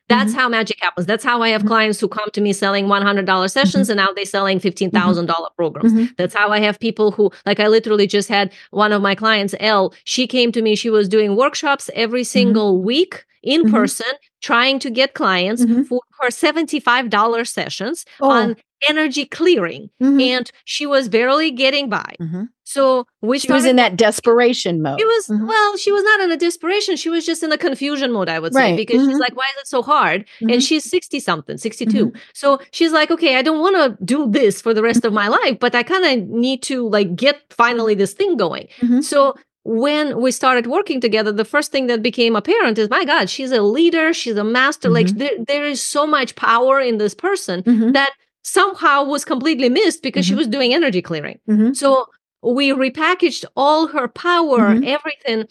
That's mm-hmm. how magic happens. That's how I have mm-hmm. clients who come to me selling one hundred dollars sessions mm-hmm. and now they're selling fifteen thousand dollars mm-hmm. programs. Mm-hmm. That's how I have people who, like I literally just had one of my clients, Elle, she came to me, she was doing workshops every single mm-hmm. week in mm-hmm. person, trying to get clients mm-hmm. for her seventy-five dollars sessions oh. on energy clearing. Mm-hmm. And she was barely getting by. Mm-hmm. So we She was in that desperation mode. She was, mm-hmm. well, she was not in a desperation. She was just in a confusion mode, I would say, right. because mm-hmm. she's like, why is it so hard? Mm-hmm. And she's sixty something, sixty-two. Mm-hmm. So she's like, okay, I don't want to do this for the rest mm-hmm. of my life, but I kind of need to like get finally this thing going. Mm-hmm. So when we started working together, the first thing that became apparent is, my God, she's a leader. She's a master. Mm-hmm. Like there, there is so much power in this person mm-hmm. that somehow was completely missed because mm-hmm. she was doing energy clearing. Mm-hmm. So we repackaged all her power, mm-hmm. everything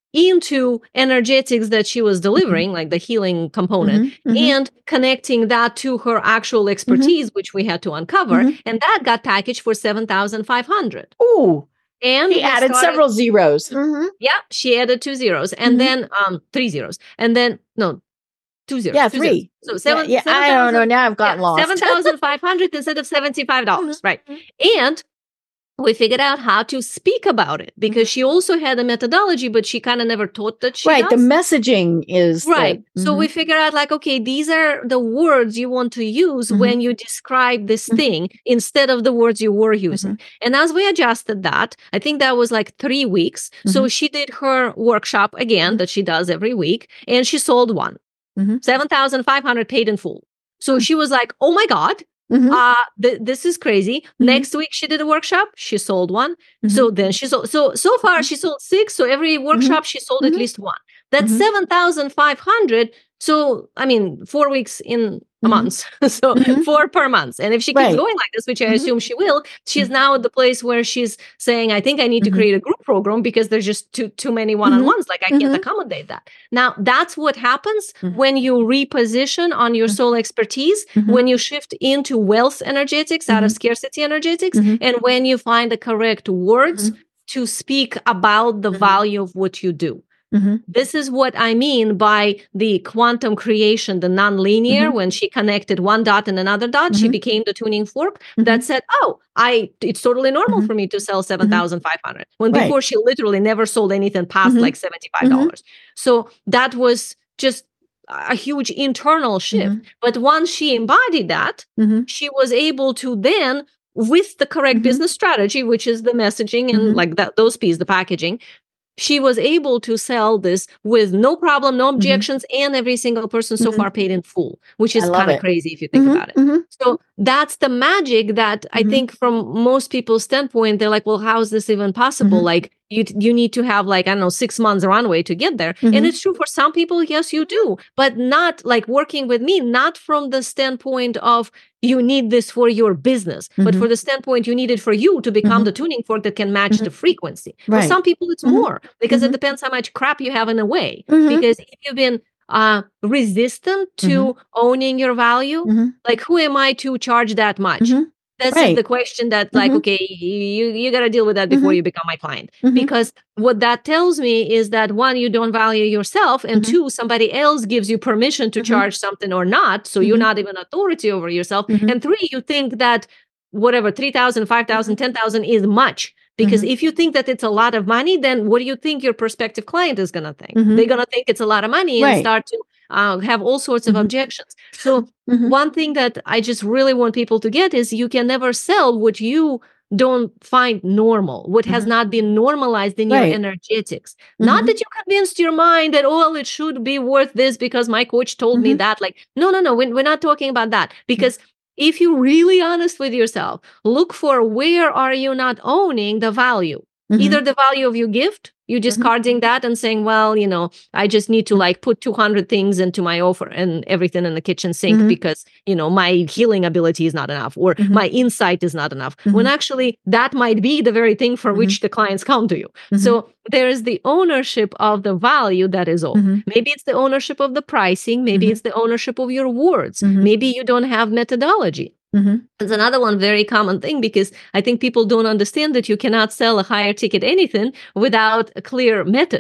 into energetics that she was delivering, mm-hmm. like the healing component, mm-hmm. and connecting that to her actual expertise, mm-hmm. which we had to uncover. Mm-hmm. And that got packaged for seven thousand five hundred dollars. Ooh. And she added started, several zeros. Mm-hmm. Yeah, she added two zeros and mm-hmm. then um three zeros. And then, no, two zeros. Yeah, two three. Zeros. So seven. Yeah, yeah, seven I don't know. Now I've gotten yeah, lost. seven thousand five hundred instead of seventy-five dollars. Mm-hmm. Right. And we figured out how to speak about it because she also had a methodology, but she kind of never taught that she Right. does. The messaging is right. The, mm-hmm. So we figured out like, okay, these are the words you want to use mm-hmm. when you describe this mm-hmm. thing instead of the words you were using. Mm-hmm. And as we adjusted that, I think that was like three weeks. Mm-hmm. So she did her workshop again mm-hmm. that she does every week and she sold one. Mm-hmm. seven thousand five hundred paid in full. So mm-hmm. she was like, oh my God. Mm-hmm. Uh, th- this is crazy. Mm-hmm. Next week she did a workshop. She sold one. Mm-hmm. So then she sold. So so far mm-hmm. she sold six. So every workshop mm-hmm. she sold mm-hmm. at least one. That's mm-hmm. seven thousand five hundred. So I mean, four weeks in a mm-hmm. month. so mm-hmm. four per month. And if she keeps right. going like this, which I mm-hmm. assume she will, she's mm-hmm. now at the place where she's saying, I think I need to mm-hmm. create a group program because there's just too too many one-on-ones. Mm-hmm. Like I can't mm-hmm. accommodate that. Now that's what happens mm-hmm. when you reposition on your soul expertise, mm-hmm. when you shift into wealth energetics mm-hmm. out of scarcity energetics, mm-hmm. and when you find the correct words mm-hmm. to speak about the mm-hmm. value of what you do. Mm-hmm. This is what I mean by the quantum creation, the nonlinear. Mm-hmm. When she connected one dot and another dot, mm-hmm. she became the tuning fork mm-hmm. that said, oh, I it's totally normal mm-hmm. for me to sell seven thousand five hundred dollars. When right. before she literally never sold anything past mm-hmm. like seventy-five dollars. Mm-hmm. So that was just a huge internal shift. Mm-hmm. But once she embodied that, mm-hmm. she was able to then, with the correct mm-hmm. business strategy, which is the messaging and mm-hmm. like that, those pieces, the packaging, she was able to sell this with no problem, no objections, mm-hmm. and every single person so mm-hmm. far paid in full, which is kind of crazy if you think mm-hmm. about it. Mm-hmm. So that's the magic that mm-hmm. I think from most people's standpoint, they're like, well, how is this even possible? Mm-hmm. Like you, you need to have like, I don't know, six months runway to get there. Mm-hmm. And it's true for some people. Yes, you do, but not like working with me, not from the standpoint of you need this for your business, mm-hmm. but for the standpoint you need it for you to become mm-hmm. the tuning fork that can match mm-hmm. the frequency. Right. For some people, it's mm-hmm. more because mm-hmm. it depends how much crap you have in a way. Mm-hmm. Because if you've been uh, resistant to mm-hmm. owning your value, mm-hmm. like who am I to charge that much? Mm-hmm. That's right. the question that like, mm-hmm. okay, you, you got to deal with that before mm-hmm. you become my client. Mm-hmm. Because what that tells me is that one, you don't value yourself. And mm-hmm. two, somebody else gives you permission to mm-hmm. charge something or not. So mm-hmm. you're not even authority over yourself. Mm-hmm. And three, you think that whatever, three thousand, five thousand, ten thousand is much. Because mm-hmm. if you think that it's a lot of money, then what do you think your prospective client is going to think? Mm-hmm. They're going to think it's a lot of money right. and start to uh, have all sorts of mm-hmm. objections. So mm-hmm. one thing that I just really want people to get is you can never sell what you don't find normal, what mm-hmm. has not been normalized in right. your energetics. Mm-hmm. Not that you convinced your mind that, oh, it should be worth this because my coach told mm-hmm. me that. Like, no, no, no, we're, we're not talking about that. Because mm-hmm. if you're really honest with yourself, look for where are you not owning the value. Mm-hmm. Either the value of your gift, you discarding mm-hmm. that and saying, well, you know, I just need to like put two hundred things into my offer and everything in the kitchen sink mm-hmm. because, you know, my healing ability is not enough or mm-hmm. my insight is not enough. Mm-hmm. When actually that might be the very thing for mm-hmm. which the clients come to you. Mm-hmm. So there is the ownership of the value that is all. Mm-hmm. Maybe it's the ownership of the pricing. Maybe mm-hmm. it's the ownership of your words. Mm-hmm. Maybe you don't have methodology. Mm-hmm. It's another one very common thing because I think people don't understand that you cannot sell a higher ticket anything without a clear method.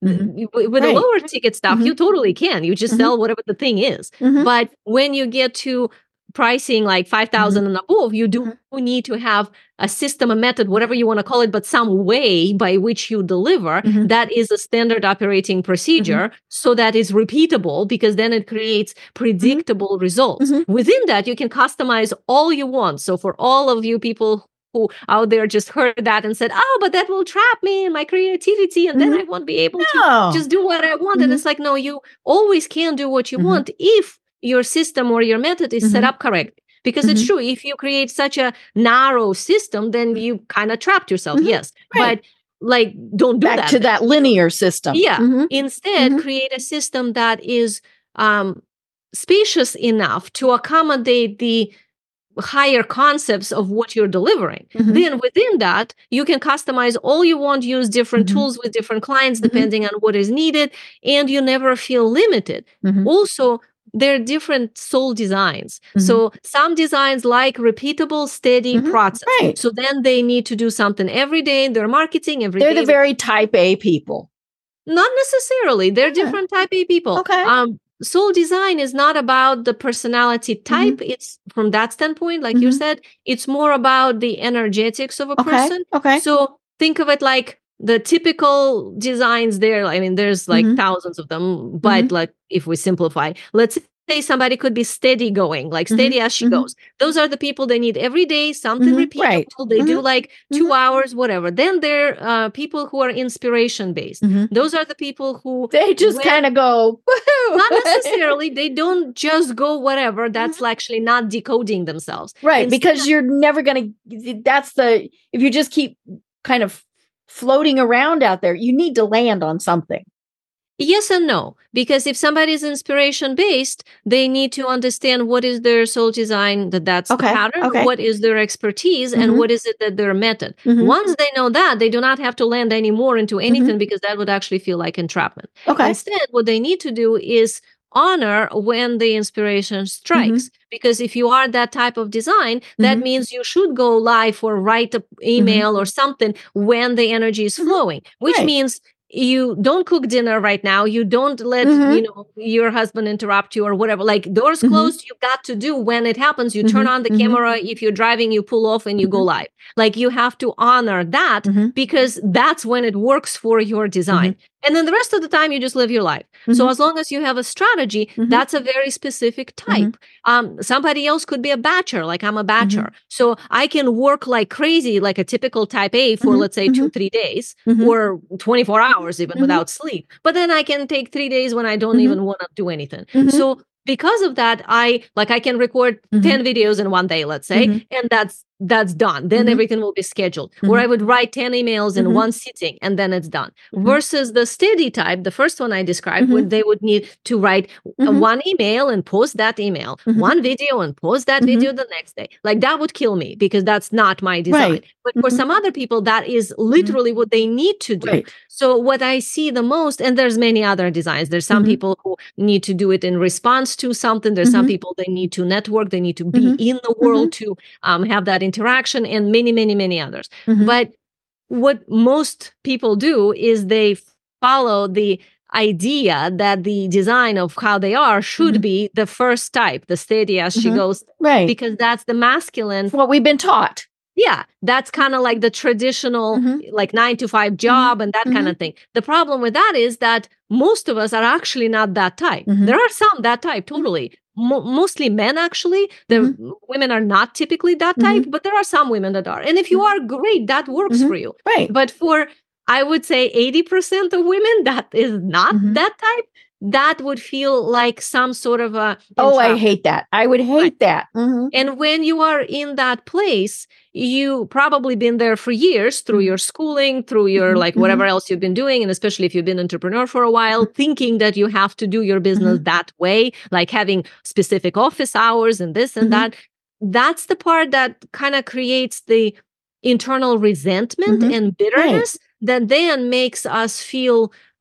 Mm-hmm. With right. the lower ticket stuff, mm-hmm. you totally can. You just mm-hmm. sell whatever the thing is. Mm-hmm. But when you get to pricing like five thousand mm-hmm. and above, you do mm-hmm. need to have a system, a method, whatever you want to call it, but some way by which you deliver mm-hmm. that is a standard operating procedure mm-hmm. so that it's repeatable, because then it creates predictable mm-hmm. results. Mm-hmm. Within that, you can customize all you want. So for all of you people who out there just heard that and said, oh, but that will trap me in my creativity and mm-hmm. then I won't be able no. to just do what I want. Mm-hmm. And it's like, no, you always can do what you mm-hmm. want if your system or your method is mm-hmm. set up correctly. Because mm-hmm. it's true, if you create such a narrow system, then you kind of trapped yourself. Mm-hmm. Yes. Right. But like, don't do Back that. to that linear system. Yeah. Mm-hmm. Instead, mm-hmm. create a system that is um, spacious enough to accommodate the higher concepts of what you're delivering. Mm-hmm. Then within that, you can customize all you want, use different mm-hmm. tools with different clients, depending mm-hmm. on what is needed, and you never feel limited. Mm-hmm. Also, there are different soul designs. Mm-hmm. So some designs like repeatable, steady mm-hmm. process. Right. So then they need to do something every day in their marketing. Every They're day. the very type A people. Not necessarily. They're yeah. different type A people. Okay. Um, soul design is not about the personality type. Mm-hmm. It's from that standpoint, like mm-hmm. you said, it's more about the energetics of a okay. person. Okay. So think of it like the typical designs there. I mean, there's like mm-hmm. thousands of them, but mm-hmm. like if we simplify, let's say somebody could be steady going, like steady mm-hmm. as she mm-hmm. goes. Those are the people they need every day, something mm-hmm. repeatable. Right. They mm-hmm. do like two mm-hmm. hours, whatever. Then there are uh, people who are inspiration based. Mm-hmm. Those are the people who they just kind of go, woo-hoo. Not necessarily. They don't just go whatever. That's mm-hmm. actually not decoding themselves. Right. Instead, because you're never going to, that's the, if you just keep kind of floating around out there, you need to land on something. Yes and no, because if somebody is inspiration based, they need to understand what is their soul design, that that's okay. the pattern, okay. what is their expertise, mm-hmm. and what is it that their method. Mm-hmm. Once they know that, they do not have to land anymore into anything mm-hmm. because that would actually feel like entrapment. Okay. Instead, what they need to do is honor when the inspiration strikes. Mm-hmm. Because if you are that type of design, that mm-hmm. means you should go live or write an email mm-hmm. or something when the energy is flowing, mm-hmm. which right. means you don't cook dinner right now. You don't let, mm-hmm. you know, your husband interrupt you or whatever. Like doors mm-hmm. closed, you got to do when it happens. You mm-hmm. turn on the mm-hmm. camera. If you're driving, you pull off and you mm-hmm. go live. Like you have to honor that mm-hmm. because that's when it works for your design. Mm-hmm. And then the rest of the time, you just live your life. Mm-hmm. So as long as you have a strategy, mm-hmm. that's a very specific type. Mm-hmm. Um, somebody else could be a batcher, like I'm a batcher. Mm-hmm. So I can work like crazy, like a typical type A for, mm-hmm. let's say, two, three days mm-hmm. or twenty-four hours even mm-hmm. without sleep. But then I can take three days when I don't mm-hmm. even want to do anything. Mm-hmm. So because of that, I like I can record mm-hmm. ten videos in one day, let's say, mm-hmm. and that's that's done. Then mm-hmm. everything will be scheduled. Mm-hmm. Or I would write ten emails in mm-hmm. one sitting and then it's done. Mm-hmm. Versus the steady type, the first one I described, mm-hmm. where they would need to write mm-hmm. uh, one email and post that email, mm-hmm. one video and post that mm-hmm. video the next day. Like that would kill me because that's not my design. Right. But for mm-hmm. some other people, that is literally mm-hmm. what they need to do. Right. So what I see the most, and there's many other designs. There's some mm-hmm. people who need to do it in response to something. There's mm-hmm. some people, they need to network. They need to be mm-hmm. in the world mm-hmm. to um, have that interaction, and many, many, many others. Mm-hmm. But what most people do is they follow the idea that the design of how they are should mm-hmm. be the first type, the steady as mm-hmm. she goes. Right. Because that's the masculine. It's what we've been taught. Yeah, that's kind of like the traditional, mm-hmm. like nine to five job mm-hmm. and that mm-hmm. kind of thing. The problem with that is that most of us are actually not that type. Mm-hmm. There are some that type, totally. Mo- mostly men, actually. The mm-hmm. women are not typically that type, mm-hmm. but there are some women that are. And if you are, great, that works mm-hmm. for you. Right. But for, I would say, eighty percent of women that is not mm-hmm. that type, that would feel like some sort of a... Oh, I hate that. I would hate right. that. Mm-hmm. And when you are in that place, you probably been there for years through your schooling, through your mm-hmm. like whatever else you've been doing. And especially if you've been an entrepreneur for a while, mm-hmm. thinking that you have to do your business mm-hmm. that way, like having specific office hours and this and mm-hmm. that. That's the part that kind of creates the internal resentment mm-hmm. and bitterness right. that then makes us feel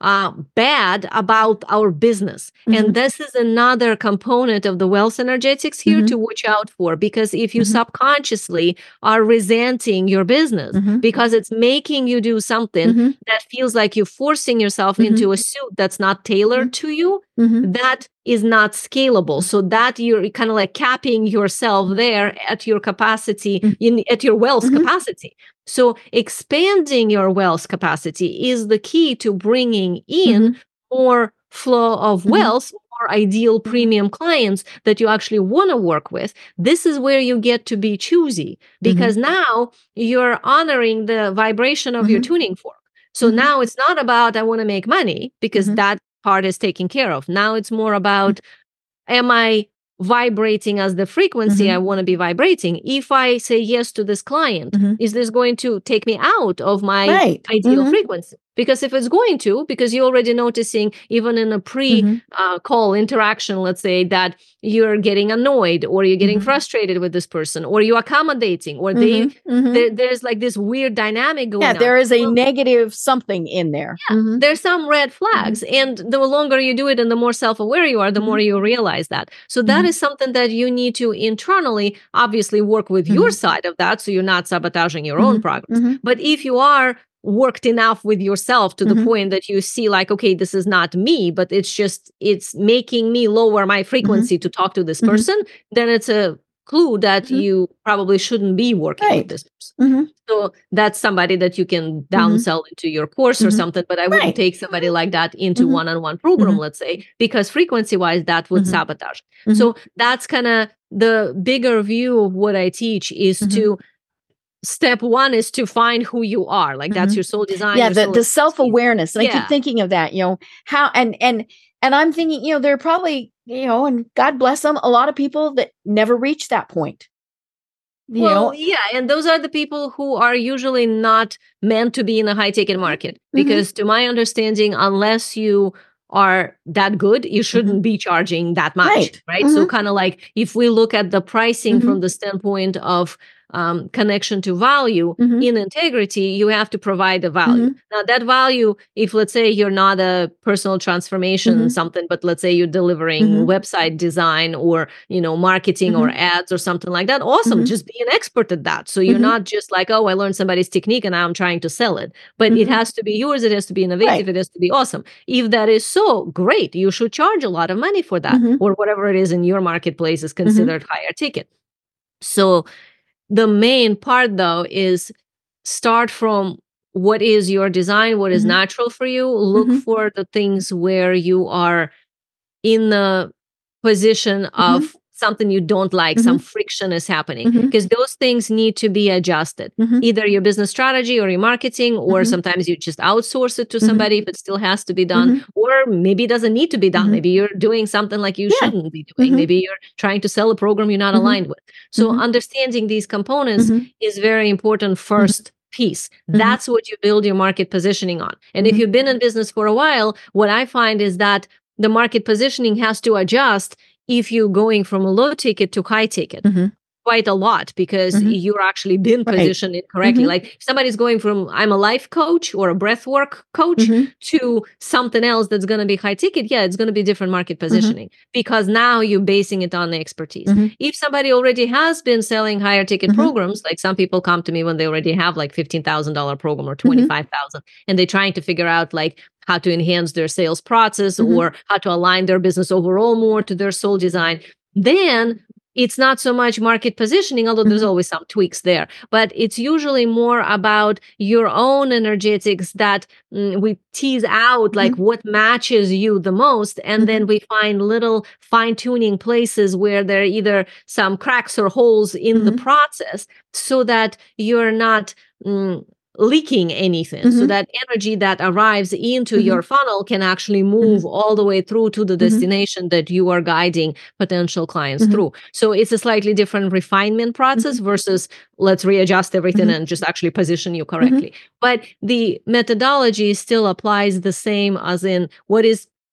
uh, bad about our business. Mm-hmm. And this is another component of the wealth energetics here mm-hmm. to watch out for, because if you mm-hmm. subconsciously are resenting your business mm-hmm. because it's making you do something mm-hmm. that feels like you're forcing yourself mm-hmm. into a suit that's not tailored mm-hmm. to you, mm-hmm. that is not scalable. So that you're kind of like capping yourself there at your capacity, mm-hmm. in at your wealth mm-hmm. capacity. So expanding your wealth capacity is the key to bringing in mm-hmm. more flow of mm-hmm. wealth, more ideal premium clients that you actually want to work with. This is where you get to be choosy, because mm-hmm. now you're honoring the vibration of mm-hmm. your tuning fork. So mm-hmm. now it's not about, I want to make money, because mm-hmm. that part is taken care of. Now it's more about, mm-hmm. am I vibrating as the frequency mm-hmm. I want to be vibrating? If I say yes to this client, mm-hmm. is this going to take me out of my right. ideal mm-hmm. frequency? Because if it's going to, because you're already noticing, even in a pre-call mm-hmm. uh, interaction, let's say, that you're getting annoyed, or you're getting mm-hmm. frustrated with this person, or you're accommodating, or they mm-hmm. Mm-hmm. There, there's like this weird dynamic going on. Yeah, there on. is a well, negative something in there. Yeah, mm-hmm. there's some red flags. Mm-hmm. And the longer you do it and the more self-aware you are, the mm-hmm. more you realize that. So that mm-hmm. is something that you need to internally, obviously, work with mm-hmm. your side of that, so you're not sabotaging your mm-hmm. own progress. Mm-hmm. But if you are worked enough with yourself to mm-hmm. the point that you see like, okay, this is not me, but it's just, it's making me lower my frequency mm-hmm. to talk to this mm-hmm. person, then it's a clue that mm-hmm. you probably shouldn't be working right. with this person. Mm-hmm. So that's somebody that you can downsell mm-hmm. into your course mm-hmm. or something, but I wouldn't right. take somebody like that into mm-hmm. one-on-one program, mm-hmm. let's say, because frequency-wise, that would mm-hmm. sabotage. Mm-hmm. So that's kind of the bigger view of what I teach, is mm-hmm. to step one is to find who you are. Like, that's mm-hmm. your soul design. Yeah. The, soul the self-awareness. And yeah. I keep thinking of that, you know, how, and, and, and I'm thinking, you know, there are probably, you know, and God bless them, a lot of people that never reach that point. You well, know? yeah. And those are the people who are usually not meant to be in a high ticket market, because mm-hmm. to my understanding, unless you are that good, you shouldn't mm-hmm. be charging that much, right? right? Mm-hmm. So kind of like, if we look at the pricing mm-hmm. from the standpoint of um, connection to value mm-hmm. in integrity, you have to provide a value. Mm-hmm. Now that value, if let's say you're not a personal transformation mm-hmm. something, but let's say you're delivering mm-hmm. website design or, you know, marketing mm-hmm. or ads or something like that, awesome. Mm-hmm. Just be an expert at that. So you're mm-hmm. not just like, oh, I learned somebody's technique and now I'm trying to sell it, but mm-hmm. it has to be yours. It has to be innovative. Right. It has to be awesome. If that is so, great. You should charge a lot of money for that, mm-hmm. or whatever it is in your marketplace is considered mm-hmm. higher ticket. So the main part, though, is start from what is your design, what is mm-hmm. natural for you. Look mm-hmm. for the things where you are in the position of mm-hmm. something you don't like, mm-hmm. some friction is happening, because mm-hmm. those things need to be adjusted. Mm-hmm. Either your business strategy or your marketing, or mm-hmm. sometimes you just outsource it to mm-hmm. somebody if it still has to be done, mm-hmm. or maybe it doesn't need to be done. Mm-hmm. Maybe you're doing something like you yeah. shouldn't be doing. Mm-hmm. Maybe you're trying to sell a program you're not mm-hmm. aligned with. So mm-hmm. understanding these components mm-hmm. is very important first mm-hmm. piece. Mm-hmm. That's what you build your market positioning on. And mm-hmm. if you've been in business for a while, what I find is that the market positioning has to adjust if you're going from a low ticket to high ticket. Mm-hmm. Quite a lot, because mm-hmm. you're actually been positioned right. incorrectly. Mm-hmm. Like if somebody's going from I'm a life coach or a breathwork coach mm-hmm. to something else that's going to be high ticket, yeah, it's going to be different market positioning mm-hmm. because now you're basing it on the expertise. Mm-hmm. If somebody already has been selling higher ticket mm-hmm. programs, like some people come to me when they already have like fifteen thousand dollars program or twenty-five thousand mm-hmm. and they're trying to figure out like how to enhance their sales process mm-hmm. or how to align their business overall more to their soul design, then it's not so much market positioning, although mm-hmm. there's always some tweaks there, but it's usually more about your own energetics that mm, we tease out, like mm-hmm. what matches you the most. And mm-hmm. then we find little fine tuning places where there are either some cracks or holes in mm-hmm. the process so that you're not mm, leaking anything, mm-hmm. so that energy that arrives into mm-hmm. your funnel can actually move mm-hmm. all the way through to the mm-hmm. destination that you are guiding potential clients mm-hmm. through. So it's a slightly different refinement process mm-hmm. versus let's readjust everything mm-hmm. and just actually position you correctly. Mm-hmm. But the methodology still applies the same, as in what is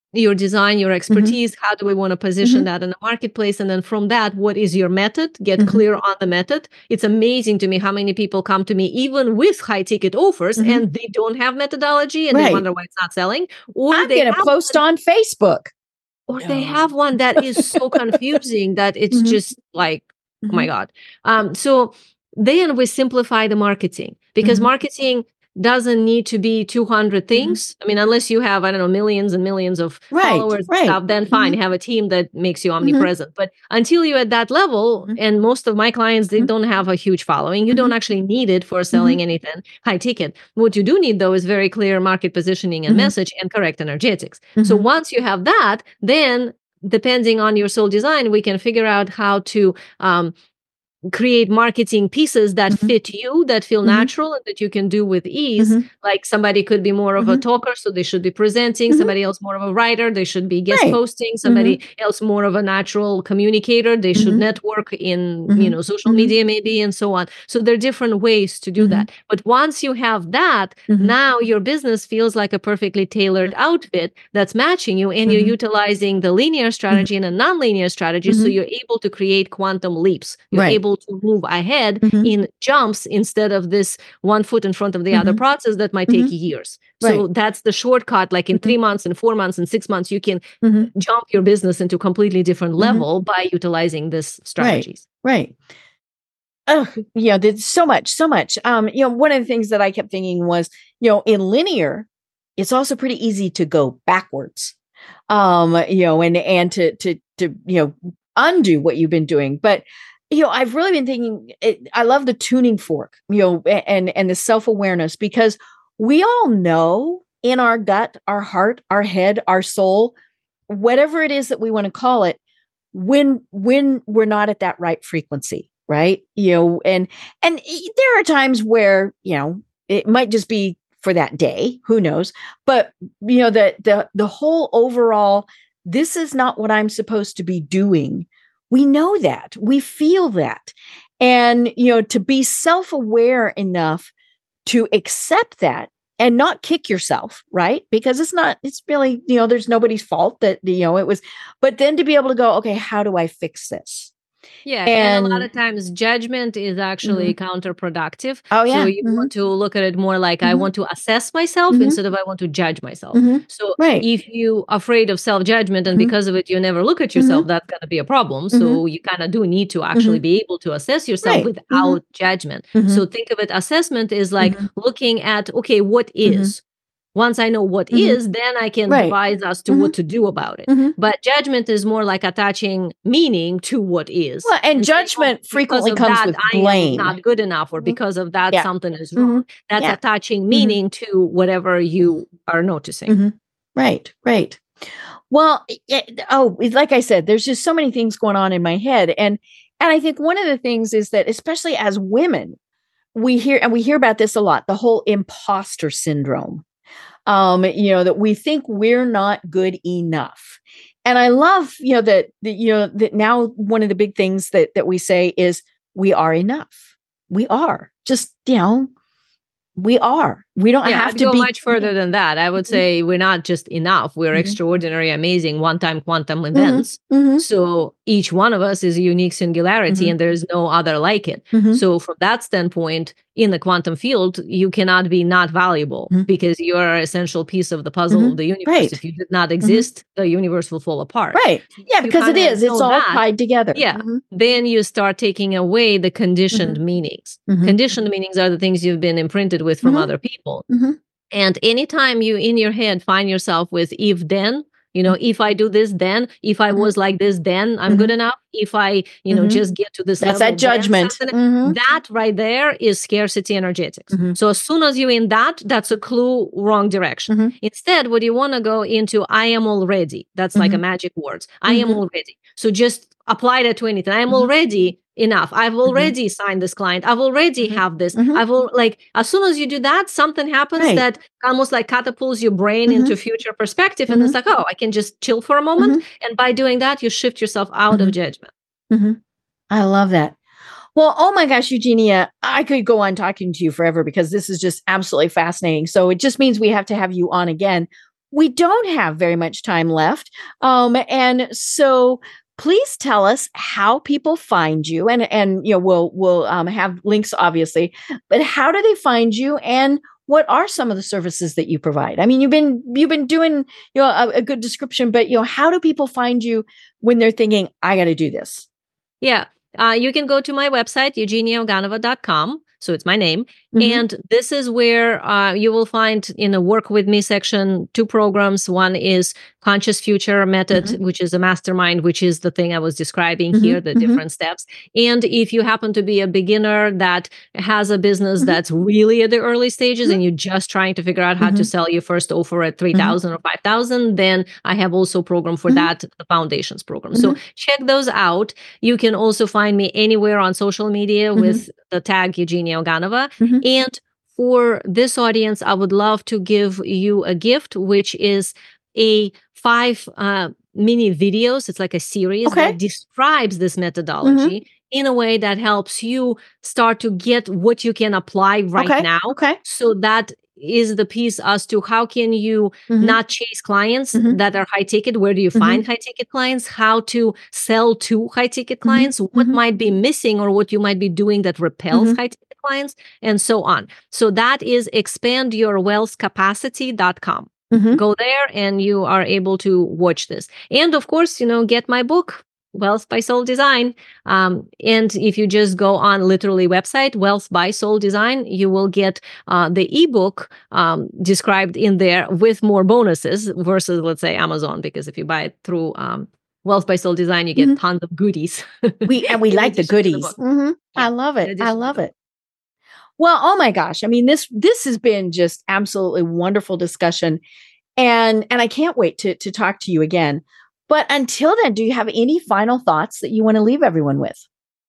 your design, your expertise, Mm-hmm. how do we want to position Mm-hmm. that in the marketplace? And then from that, what is your method? Get Mm-hmm. clear on the method. It's amazing to me how many people come to me, even with high ticket offers, Mm-hmm. and they don't have methodology and Right. they wonder why it's not selling. Or I'm they going to post one, on Facebook. Or they have one that is so confusing that it's Mm-hmm. just like, Mm-hmm. oh my God. Um, so then we simplify the marketing, because Mm-hmm. marketing doesn't need to be two hundred things. Mm-hmm. I mean, unless you have, I don't know, millions and millions of right, followers right. and stuff, then fine, Mm-hmm. have a team that makes you omnipresent. Mm-hmm. But until you're at that level, mm-hmm. and most of my clients, they mm-hmm. don't have a huge following, you mm-hmm. don't actually need it for selling mm-hmm. anything high ticket. What you do need, though, is very clear market positioning and mm-hmm. message and correct energetics. Mm-hmm. So once you have that, then depending on your soul design, we can figure out how to um, create marketing pieces that mm-hmm. fit you, that feel mm-hmm. natural, and that you can do with ease. Mm-hmm. Like somebody could be more of mm-hmm. a talker, so they should be presenting. Mm-hmm. Somebody else more of a writer, they should be guest right. posting. Somebody mm-hmm. else more of a natural communicator, they mm-hmm. should network in mm-hmm. you know social mm-hmm. media maybe, and so on. So there are different ways to do mm-hmm. that. But once you have that, mm-hmm. now your business feels like a perfectly tailored outfit that's matching you, and mm-hmm. you're utilizing the linear strategy mm-hmm. and a non-linear strategy, mm-hmm. so you're able to create quantum leaps. You're right. able to move ahead mm-hmm. in jumps instead of this one foot in front of the mm-hmm. other process that might take mm-hmm. years. So right. that's the shortcut. Like in mm-hmm. three months and four months and six months, you can mm-hmm. jump your business into a completely different level mm-hmm. by utilizing this strategies. Right. Right. Oh, yeah, there's so much, so much. Um, you know, one of the things that I kept thinking was, you know, in linear, it's also pretty easy to go backwards. Um, you know, and and to to to you know undo what you've been doing, but. You know, I've really been thinking, it, I love the tuning fork, you know, and, and the self-awareness, because we all know in our gut, our heart, our head, our soul, whatever it is that we want to call it, when, when we're not at that right frequency, right? You know, and, and there are times where, you know, it might just be for that day, who knows, but you know, the, the, the whole overall, this is not what I'm supposed to be doing. We know that, we feel that. And, you know, to be self-aware enough to accept that and not kick yourself, right? Because it's not, it's really, you know, there's nobody's fault that, you know, it was, but then to be able to go, okay, how do I fix this? Yeah, and, and a lot of times judgment is actually mm-hmm. counterproductive. Oh, yeah. So you mm-hmm. want to look at it more like mm-hmm. I want to assess myself mm-hmm. instead of I want to judge myself. Mm-hmm. So right. if you're afraid of self-judgment and mm-hmm. because of it, you never look at yourself, mm-hmm. that's going to be a problem. So mm-hmm. you kind of do need to actually mm-hmm. be able to assess yourself right. without mm-hmm. judgment. Mm-hmm. So think of it, assessment is like mm-hmm. looking at, okay, what is? Mm-hmm. Once I know what mm-hmm. is, then I can right. advise us to mm-hmm. what to do about it. Mm-hmm. But judgment is more like attaching meaning to what is. Well, and, and judgment so, frequently comes that, with I blame. Am not good enough, or because of that, yeah. something is wrong. Mm-hmm. That's yeah. attaching meaning mm-hmm. to whatever you are noticing. Mm-hmm. Right, right. Well, it, oh, like I said, there's just so many things going on in my head. And, and I think one of the things is that, especially as women, we hear, and we hear about this a lot, the whole imposter syndrome. Um, you know, that we think we're not good enough. And I love, you know, that, that, you know, that now one of the big things that, that we say is we are enough. We are just, you know, we are, we don't yeah, have to go be much further than that. I would say we're not just enough. We're mm-hmm. extraordinary, amazing, one-time quantum events. Mm-hmm. So each one of us is a unique singularity mm-hmm. and there's no other like it. Mm-hmm. So from that standpoint, in the quantum field, you cannot be not valuable mm-hmm. because you are an essential piece of the puzzle mm-hmm. of the universe. Right. If you did not exist, mm-hmm. the universe will fall apart. Right. Yeah, because it is. It's all that, tied together. Yeah. Mm-hmm. Then you start taking away the conditioned mm-hmm. meanings. Mm-hmm. Conditioned meanings are the things you've been imprinted with from mm-hmm. other people. Mm-hmm. And anytime you in your head find yourself with if then, you know, if I do this, then, if I was like this, then I'm mm-hmm. good enough. If I, you know, mm-hmm. just get to this That's level. That's that judgment. Mm-hmm. That right there is scarcity energetics. Mm-hmm. So as soon as you're in that, that's a clue, wrong direction. Mm-hmm. Instead, what you want to go into, I am already. That's mm-hmm. like a magic words. I mm-hmm. am already. So just apply that to anything. I am mm-hmm. already enough. I've already mm-hmm. signed this client. I've already mm-hmm. have this. Mm-hmm. I've al- like, as soon as you do that, something happens right. that almost like catapults your brain mm-hmm. into future perspective. Mm-hmm. And it's like, oh, I can just chill for a moment. Mm-hmm. And by doing that, you shift yourself out mm-hmm. of judgment. Mm-hmm. I love that. Well, oh my gosh, Eugenia, I could go on talking to you forever because this is just absolutely fascinating. So it just means we have to have you on again. we don't have very much time left. Um, and so please tell us how people find you, and, and, you know, we'll, we'll um, have links, obviously, but how do they find you, and what are some of the services that you provide? I mean, you've been, you've been doing, you know, a, a good description, but, you know, how do people find you when they're thinking, I got to do this? Yeah. Uh, you can go to my website, eugenia oganova dot com. So it's my name. Mm-hmm. And this is where uh, you will find in the Work With Me section two programs. One is Conscious Future Method, mm-hmm. which is a mastermind, which is the thing I was describing mm-hmm. here, the mm-hmm. different steps. And if you happen to be a beginner that has a business mm-hmm. that's really at the early stages mm-hmm. and you're just trying to figure out how mm-hmm. to sell your first offer at three thousand mm-hmm. or five thousand, then I have also a program for mm-hmm. that, the Foundations program. Mm-hmm. So check those out. You can also find me anywhere on social media mm-hmm. with the tag Eugenia Oganova. Mm-hmm. And for this audience, I would love to give you a gift, which is a five uh, mini videos. It's like a series okay. that describes this methodology mm-hmm. in a way that helps you start to get what you can apply right okay. now. Okay. So that is the piece as to how can you mm-hmm. not chase clients mm-hmm. that are high ticket? Where do you mm-hmm. find high ticket clients? How to sell to high ticket clients? Mm-hmm. What mm-hmm. might be missing or what you might be doing that repels mm-hmm. high ticket clients, and so on. So that is expand your wealth capacity dot com. Mm-hmm. Go there and you are able to watch this. And of course, you know, get my book, Wealth by Soul Design. Um, and if you just go on literally website, Wealth by Soul Design, you will get uh, the ebook um, described in there with more bonuses versus, let's say, Amazon, because if you buy it through um, Wealth by Soul Design, you get mm-hmm. tons of goodies. we And we like the goodies. The mm-hmm. yeah, I love it. I love it. Well, oh my gosh. I mean, this this has been just absolutely wonderful discussion. And and I can't wait to to talk to you again. But until then, do you have any final thoughts that you want to leave everyone with?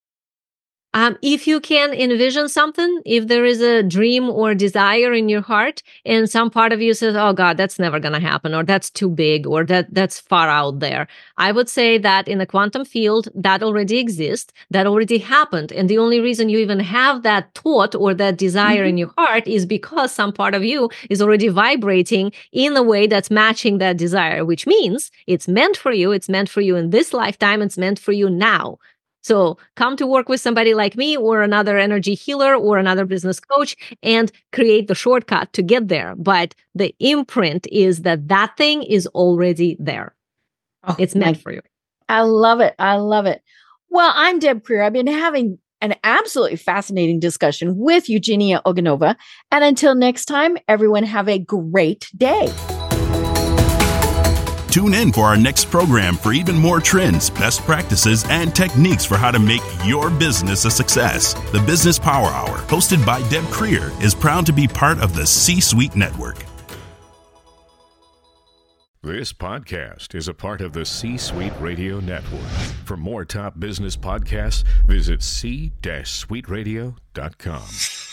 Um, if you can envision something, if there is a dream or desire in your heart, and some part of you says, oh God, that's never going to happen, or that's too big, or that that's far out there. I would say that in the quantum field, that already exists, that already happened. And the only reason you even have that thought or that desire mm-hmm. in your heart is because some part of you is already vibrating in a way that's matching that desire, which means it's meant for you. It's meant for you in this lifetime. It's meant for you now. So come to work with somebody like me or another energy healer or another business coach and create the shortcut to get there. But the imprint is that that thing is already there. Oh, it's meant my, for you. I love it. I love it. Well, I'm Deb Krier. I've been having an absolutely fascinating discussion with Eugenia Oganova. And until next time, everyone have a great day. Tune in for our next program for even more trends, best practices, and techniques for how to make your business a success. The Business Power Hour, hosted by Deb Krier, is proud to be part of the C-Suite Network. This podcast is a part of the C-Suite Radio Network. For more top business podcasts, visit c suite radio dot com.